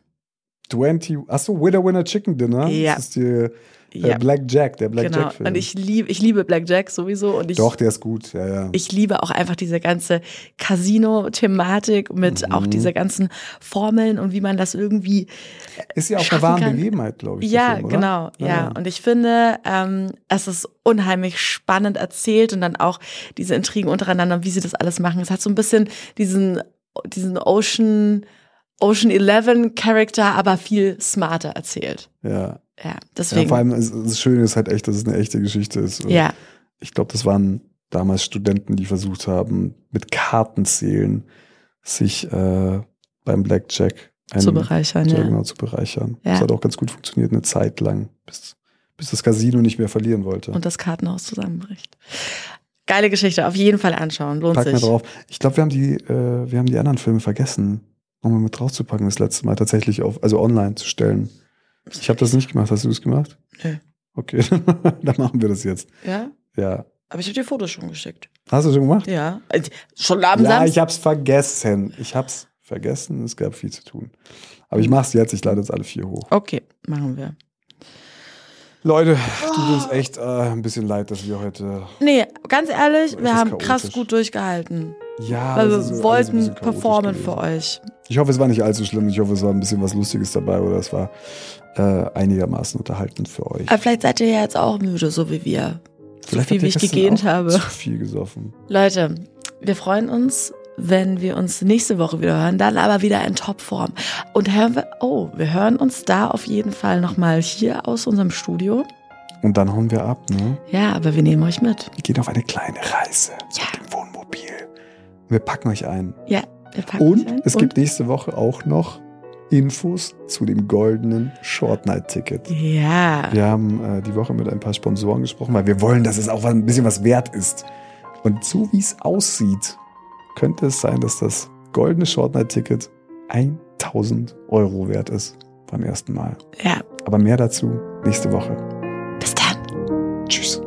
zwanzig, achso, Winner Winner Chicken Dinner. Ja. Das ist die äh, Ja. Black Jack, der Black Genau. Jack-Film. Und ich liebe, ich liebe Black Jack sowieso. Und ich, Doch, der ist gut, ja, ja. ich liebe auch einfach diese ganze Casino-Thematik mit Mhm. auch diese ganzen Formeln und wie man das irgendwie Ist ja auch eine schaffen wahre kann. Begebenheit, glaube ich. der Ja, Film, oder? genau, ja. Und ich finde, ähm, es ist unheimlich spannend erzählt und dann auch diese Intrigen untereinander und wie sie das alles machen. Es hat so ein bisschen diesen, diesen Ocean, Ocean Eleven Charakter, aber viel smarter erzählt. Ja. Ja, Ja, deswegen. vor allem, das, das Schöne ist halt echt, dass es eine echte Geschichte ist. Ja, Ich glaube, das waren damals Studenten, die versucht haben, mit Kartenzählen sich äh, beim Blackjack einen- zu bereichern, ja, ja. genau, zu bereichern. Ja. Das hat auch ganz gut funktioniert, eine Zeit lang, bis, bis das Casino nicht mehr verlieren wollte. Und das Kartenhaus zusammenbricht. Geile Geschichte, auf jeden Fall anschauen, lohnt Pack mal sich. drauf. Ich glaube, wir haben die, äh, wir haben die anderen Filme vergessen, um mal mit draufzupacken, das letzte Mal tatsächlich auf, also online zu stellen. Ich habe das nicht gemacht. Hast du das gemacht? Nö. Okay, dann machen wir das jetzt. Ja, Ja. aber ich habe dir Fotos schon geschickt. Hast du schon gemacht? Ja, also, schon am Ja, Samstag. ich hab's vergessen. Ich hab's vergessen. Es gab viel zu tun. Aber ich mach's jetzt. Ich lade jetzt alle vier hoch. Okay, machen wir. Leute, tut uns echt äh, ein bisschen leid, dass wir heute. Nee, ganz ehrlich, Es wir ist haben chaotisch. krass gut durchgehalten. Ja, Weil das wir ist so alles ein wollten bisschen chaotisch performen gewesen. für euch. Ich hoffe, es war nicht allzu schlimm. Ich hoffe, es war ein bisschen was Lustiges dabei oder es war äh, einigermaßen unterhaltend für euch. Aber vielleicht seid ihr ja jetzt auch müde, so wie wir. So Vielleicht viel, habt wie ihr ich gestern gegähnt auch habe. Zu viel gesoffen. Leute, wir freuen uns, wenn wir uns nächste Woche wieder hören, dann aber wieder in Topform. Und hören wir, oh, wir hören uns da auf jeden Fall nochmal hier aus unserem Studio. Und dann hauen wir ab, ne? Ja, aber wir nehmen euch mit. Wir gehen auf eine kleine Reise Ja. mit dem Wohnmobil. Wir packen euch ein. Ja, wir packen Und euch ein. es gibt nächste Woche auch noch Infos zu dem goldenen Short Night Ticket. Ja. Wir haben äh, die Woche mit ein paar Sponsoren gesprochen, weil wir wollen, dass es auch ein bisschen was wert ist. Und so wie es aussieht, könnte es sein, dass das goldene Short Night Ticket tausend Euro wert ist beim ersten Mal. Ja. Aber mehr dazu nächste Woche. Bis dann. Tschüss.